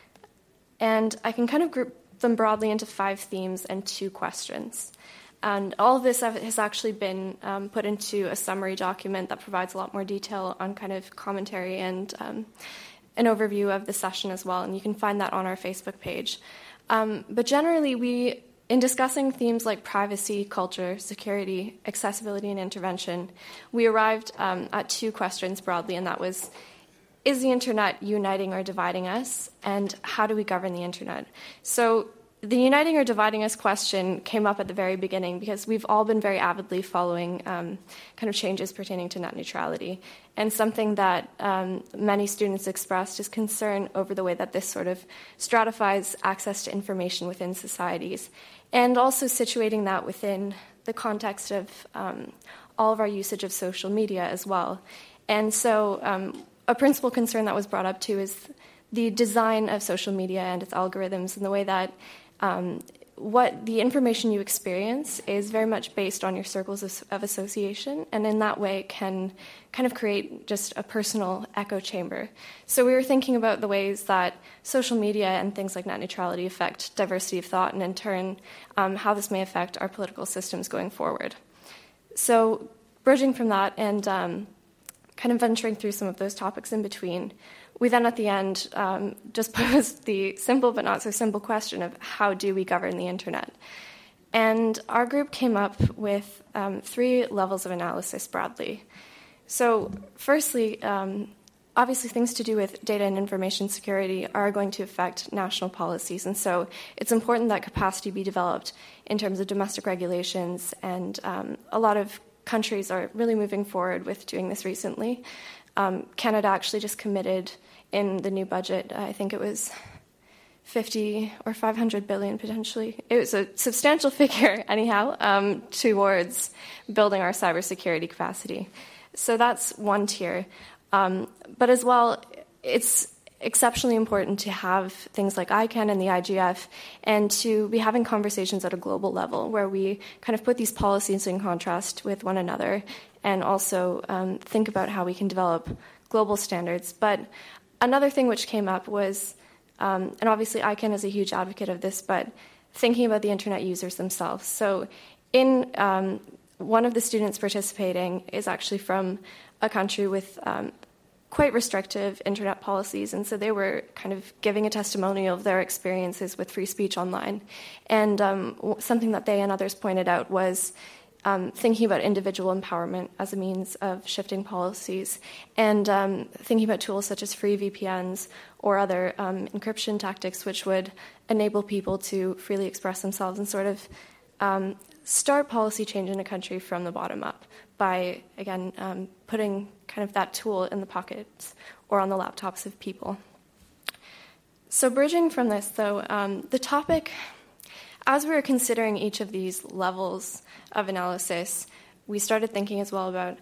and I can kind of group them broadly into 5 themes and 2 questions. And all of this has actually been put into a summary document that provides a lot more detail on kind of commentary and an overview of the session as well, and you can find that on our Facebook page. But generally, in discussing themes like privacy, culture, security, accessibility, and intervention, we arrived at 2 questions broadly, and that was, is the internet uniting or dividing us, and how do we govern the internet? So the uniting or dividing us question came up at the very beginning because we've all been very avidly following kind of changes pertaining to net neutrality. And something that many students expressed is concern over the way that this sort of stratifies access to information within societies, and also situating that within the context of all of our usage of social media as well. And so a principal concern that was brought up too is the design of social media and its algorithms, and the way that what the information you experience is very much based on your circles of association, and in that way can kind of create just a personal echo chamber. So we were thinking about the ways that social media and things like net neutrality affect diversity of thought, and in turn, how this may affect our political systems going forward. So bridging from that and kind of venturing through some of those topics in between, we then at the end just posed the simple but not so simple question of how do we govern the internet? And our group came up with 3 levels of analysis broadly. So firstly, obviously things to do with data and information security are going to affect national policies, and so it's important that capacity be developed in terms of domestic regulations, and a lot of countries are really moving forward with doing this recently. Canada actually just committed in the new budget, I think it was 50 or 500 billion potentially. It was a substantial figure anyhow, towards building our cybersecurity capacity. So that's one tier. But as well, it's exceptionally important to have things like ICANN and the IGF, and to be having conversations at a global level where we kind of put these policies in contrast with one another, and also think about how we can develop global standards. But another thing which came up was, and obviously ICANN is a huge advocate of this, but thinking about the internet users themselves. So in one of the students participating is actually from a country with quite restrictive internet policies, and so they were kind of giving a testimonial of their experiences with free speech online. And something that they and others pointed out was thinking about individual empowerment as a means of shifting policies, and thinking about tools such as free VPNs or other encryption tactics which would enable people to freely express themselves and sort of start policy change in a country from the bottom up by, again, putting kind of that tool in the pockets or on the laptops of people. So bridging from this, though, the topic, as we were considering each of these levels of analysis, we started thinking as well about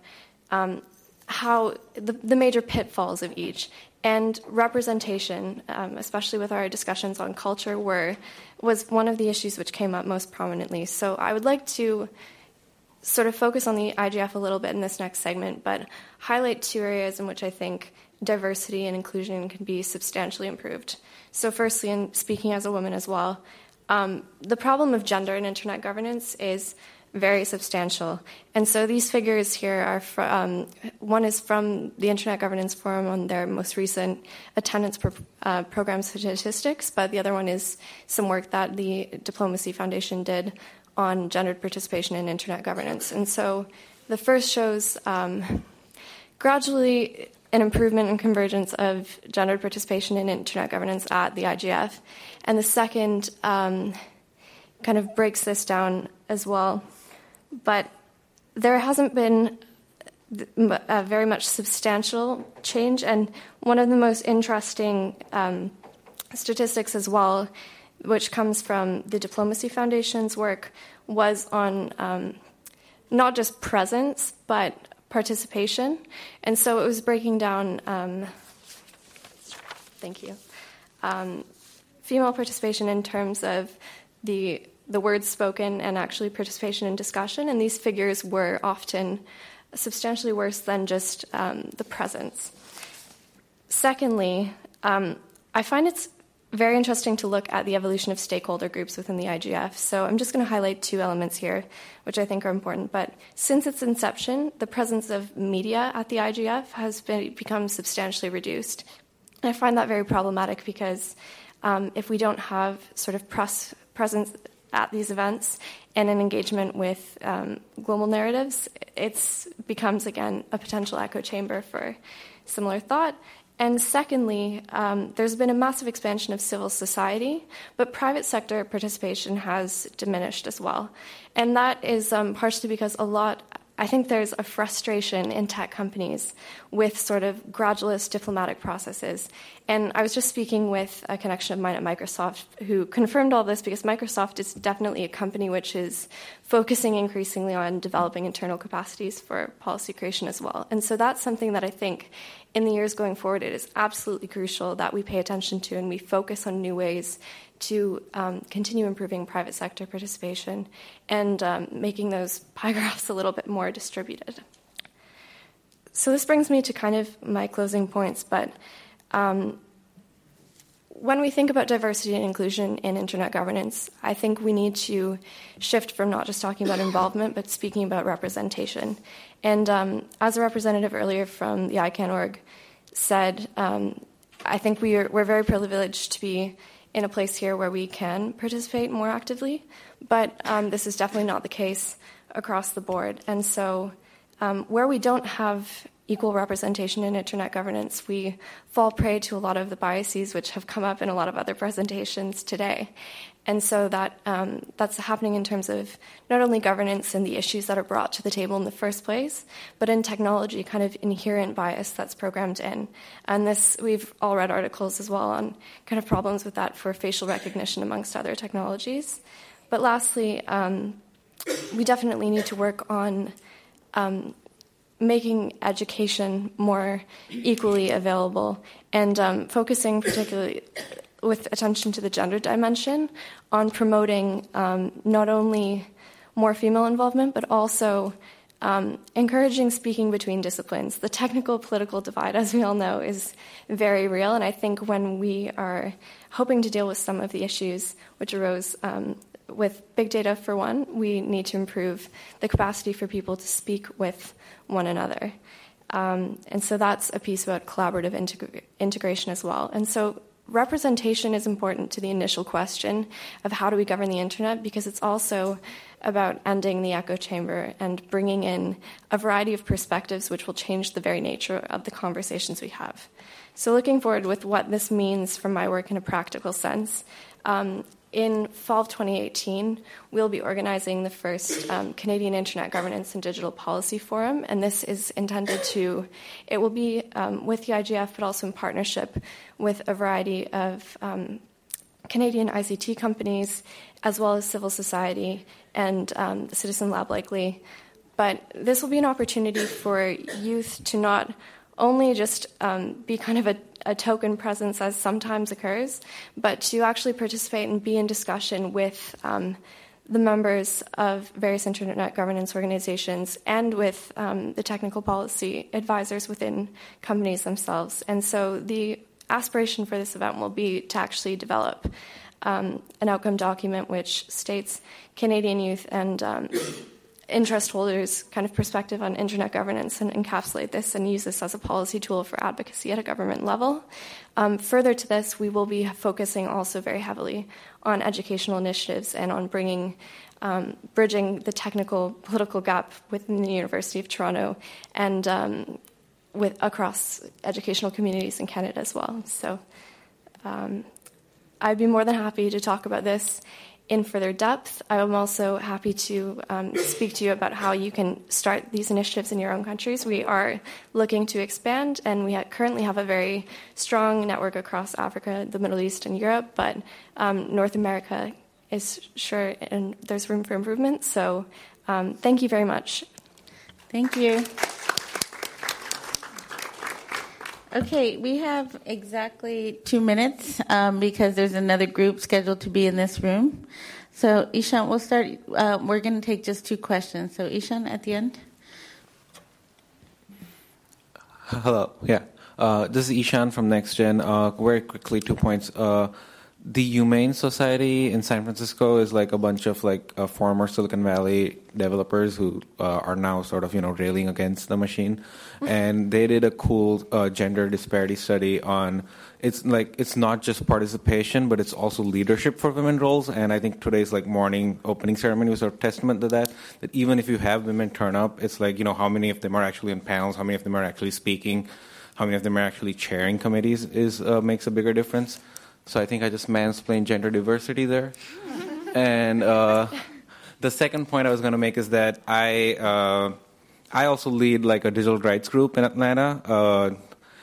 how the major pitfalls of each. And representation, especially with our discussions on culture, was one of the issues which came up most prominently. So I would like to sort of focus on the IGF a little bit in this next segment, but highlight 2 areas in which I think diversity and inclusion can be substantially improved. So firstly, and speaking as a woman as well, the problem of gender in internet governance is very substantial. And so these figures here are one is from the Internet Governance Forum on their most recent attendance program statistics, but the other one is some work that the Diplomacy Foundation did on gendered participation in internet governance. And so the first shows gradually an improvement in convergence of gendered participation in internet governance at the IGF. And the second kind of breaks this down as well. But there hasn't been very much substantial change. And one of the most interesting statistics as well, which comes from the Diplomacy Foundation's work, was on not just presence, but participation. And so it was breaking down, female participation in terms of the words spoken and actually participation in discussion. And these figures were often substantially worse than just the presence. Secondly, I find it's very interesting to look at the evolution of stakeholder groups within the IGF. So I'm just going to highlight 2 elements here, which I think are important. But since its inception, the presence of media at the IGF has become substantially reduced. And I find that very problematic because if we don't have sort of presence at these events and an engagement with global narratives, it becomes, again, a potential echo chamber for similar thought. And secondly, there's been a massive expansion of civil society, but private sector participation has diminished as well. And that is partially because I think there's a frustration in tech companies with sort of gradualist diplomatic processes. And I was just speaking with a connection of mine at Microsoft who confirmed all this, because Microsoft is definitely a company which is focusing increasingly on developing internal capacities for policy creation as well. And so that's something that I think in the years going forward, it is absolutely crucial that we pay attention to and we focus on new ways to continue improving private sector participation and making those pie graphs a little bit more distributed. So this brings me to kind of my closing points, but when we think about diversity and inclusion in internet governance, I think we need to shift from not just talking about involvement, but speaking about representation. And as a representative earlier from the ICANN.org said, I think we're very privileged to be in a place here where we can participate more actively, but this is definitely not the case across the board. And so where we don't have equal representation in internet governance, we fall prey to a lot of the biases which have come up in a lot of other presentations today. And so that's happening in terms of not only governance and the issues that are brought to the table in the first place, but in technology, kind of inherent bias that's programmed in. And this, we've all read articles as well on kind of problems with that for facial recognition amongst other technologies. But lastly, we definitely need to work on making education more equally available and focusing particularly with attention to the gender dimension on promoting not only more female involvement, but also encouraging speaking between disciplines. The technical-political divide, as we all know, is very real, and I think when we are hoping to deal with some of the issues which arose with big data, for one, we need to improve the capacity for people to speak with one another. And so that's a piece about collaborative integration as well. And so representation is important to the initial question of how do we govern the internet, because it's also about ending the echo chamber and bringing in a variety of perspectives which will change the very nature of the conversations we have. So looking forward with what this means from my work in a practical sense, in fall of 2018, we'll be organizing the first Canadian Internet Governance and Digital Policy Forum, and this is intended to, it will be with the IGF, but also in partnership with a variety of Canadian ICT companies, as well as civil society and the Citizen Lab likely. But this will be an opportunity for youth to not only just be kind of a token presence, as sometimes occurs, but to actually participate and be in discussion with the members of various internet governance organizations and with the technical policy advisors within companies themselves. And so the aspiration for this event will be to actually develop an outcome document which states Canadian youth and interest holders' kind of perspective on internet governance and encapsulate this and use this as a policy tool for advocacy at a government level. Further to this, we will be focusing also very heavily on educational initiatives and on bringing, bridging the technical political gap within the University of Toronto and with across educational communities in Canada as well. So I'd be more than happy to talk about this in further depth. I'm also happy to speak to you about how you can start these initiatives in your own countries. We are looking to expand, and we currently have a very strong network across Africa, the Middle East, and Europe, but North America is sure, and there's room for improvement. So thank you very much. Thank you. Okay, we have exactly 2 minutes because there's another group scheduled to be in this room. So, Ishan, we'll start. We're going to take just 2 questions. So, Ishan, at the end. Hello. Yeah. This is Ishan from NextGen. Very quickly, 2 points. The Humane Society in San Francisco is like a bunch of former Silicon Valley developers who are now sort of railing against the machine, and they did a cool gender disparity study on it's not just participation, but it's also leadership for women roles. And I think today's morning opening ceremony was a testament to that. That even if you have women turn up, it's how many of them are actually in panels, how many of them are actually speaking. how many of them are actually chairing committees makes a bigger difference. So I think I just mansplained gender diversity there. And the second point I was going to make is that I also lead like a digital rights group in Atlanta,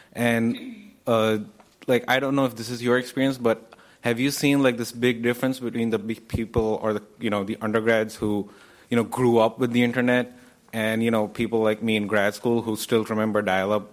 like I don't know if this is your experience, but have you seen like this big difference between the big people or the undergrads who grew up with the internet and people like me in grad school who still remember dial-up,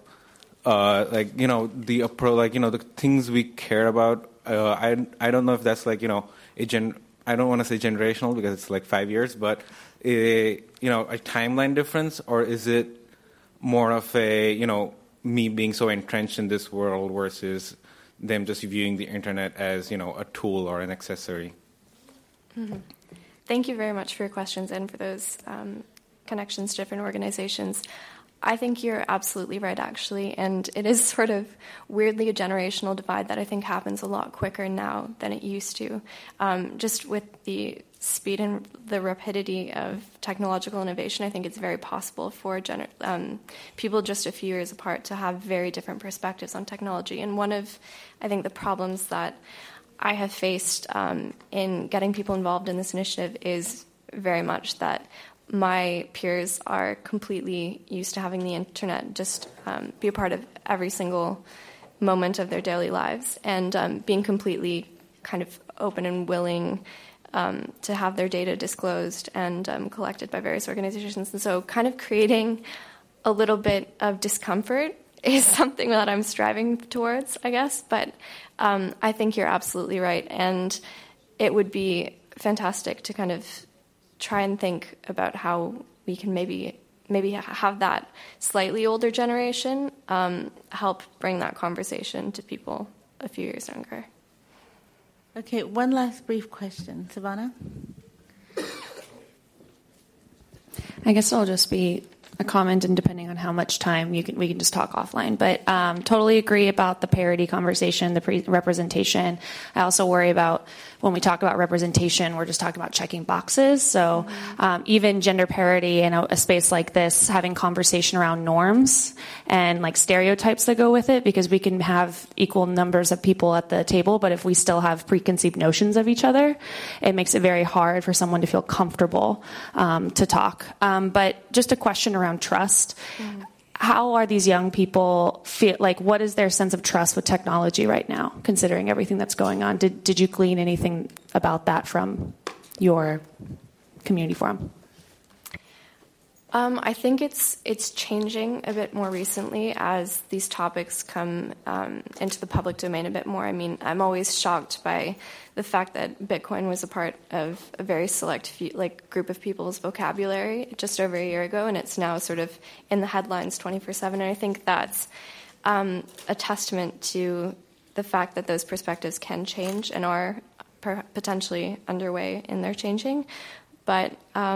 the things we care about. I don't know if that's like I don't want to say generational because it's like 5 years, but a timeline difference, or is it more of a me being so entrenched in this world versus them just viewing the internet as a tool or an accessory? Mm-hmm. Thank you very much for your questions and for those connections to different organizations. I think you're absolutely right, actually, and it is sort of weirdly a generational divide that I think happens a lot quicker now than it used to. Just with the speed and the rapidity of technological innovation, I think it's very possible for people just a few years apart to have very different perspectives on technology. And one of, I think, the problems that I have faced in getting people involved in this initiative is very much that my peers are completely used to having the internet just be a part of every single moment of their daily lives, and being completely kind of open and willing to have their data disclosed and collected by various organizations. And so kind of creating a little bit of discomfort is something that I'm striving towards, I guess. But I think you're absolutely right. And it would be fantastic to kind of try and think about how we can maybe have that slightly older generation help bring that conversation to people a few years younger. Okay, one last brief question. Savannah? I guess it'll just be a comment, and depending on how much time we can just talk offline. But totally agree about the parity conversation, the representation. I also worry about when we talk about representation, we're just talking about checking boxes. So even gender parity in a space like this, having conversation around norms and like stereotypes that go with it, because we can have equal numbers of people at the table, but if we still have preconceived notions of each other, it makes it very hard for someone to feel comfortable to talk. But just a question around trust. How are these young people feel? Like, what is their sense of trust with technology right now, considering everything that's going on? Did you glean anything about that from your community forum? I think it's changing a bit more recently as these topics come into the public domain a bit more. I mean, I'm always shocked by the fact that Bitcoin was a part of a very select group of people's vocabulary just over a year ago, and it's now sort of in the headlines 24/7. And I think that's a testament to the fact that those perspectives can change and are potentially underway in their changing. But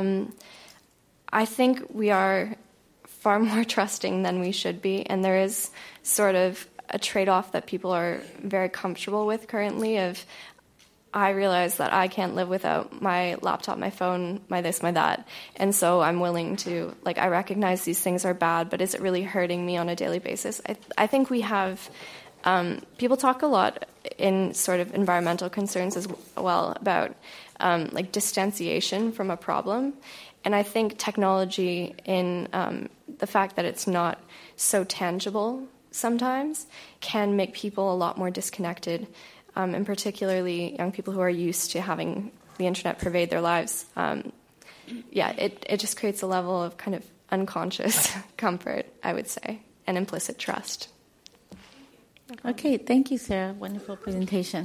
I think we are far more trusting than we should be, and there is sort of a trade-off that people are very comfortable with currently of, I realize that I can't live without my laptop, my phone, my this, my that, and so I'm willing to, I recognize these things are bad, but is it really hurting me on a daily basis? I think we have, people talk a lot in sort of environmental concerns as well about distanciation from a problem. And I think technology, in the fact that it's not so tangible sometimes, can make people a lot more disconnected, and particularly young people who are used to having the internet pervade their lives. It just creates a level of kind of unconscious comfort, I would say, and implicit trust. Okay, thank you, Sarah. Wonderful presentation.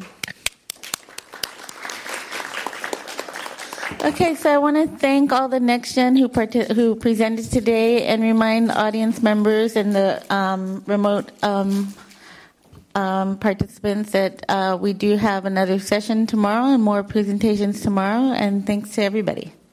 Okay, so I want to thank all the NextGen who presented today, and remind audience members and the remote participants that we do have another session tomorrow and more presentations tomorrow. And thanks to everybody.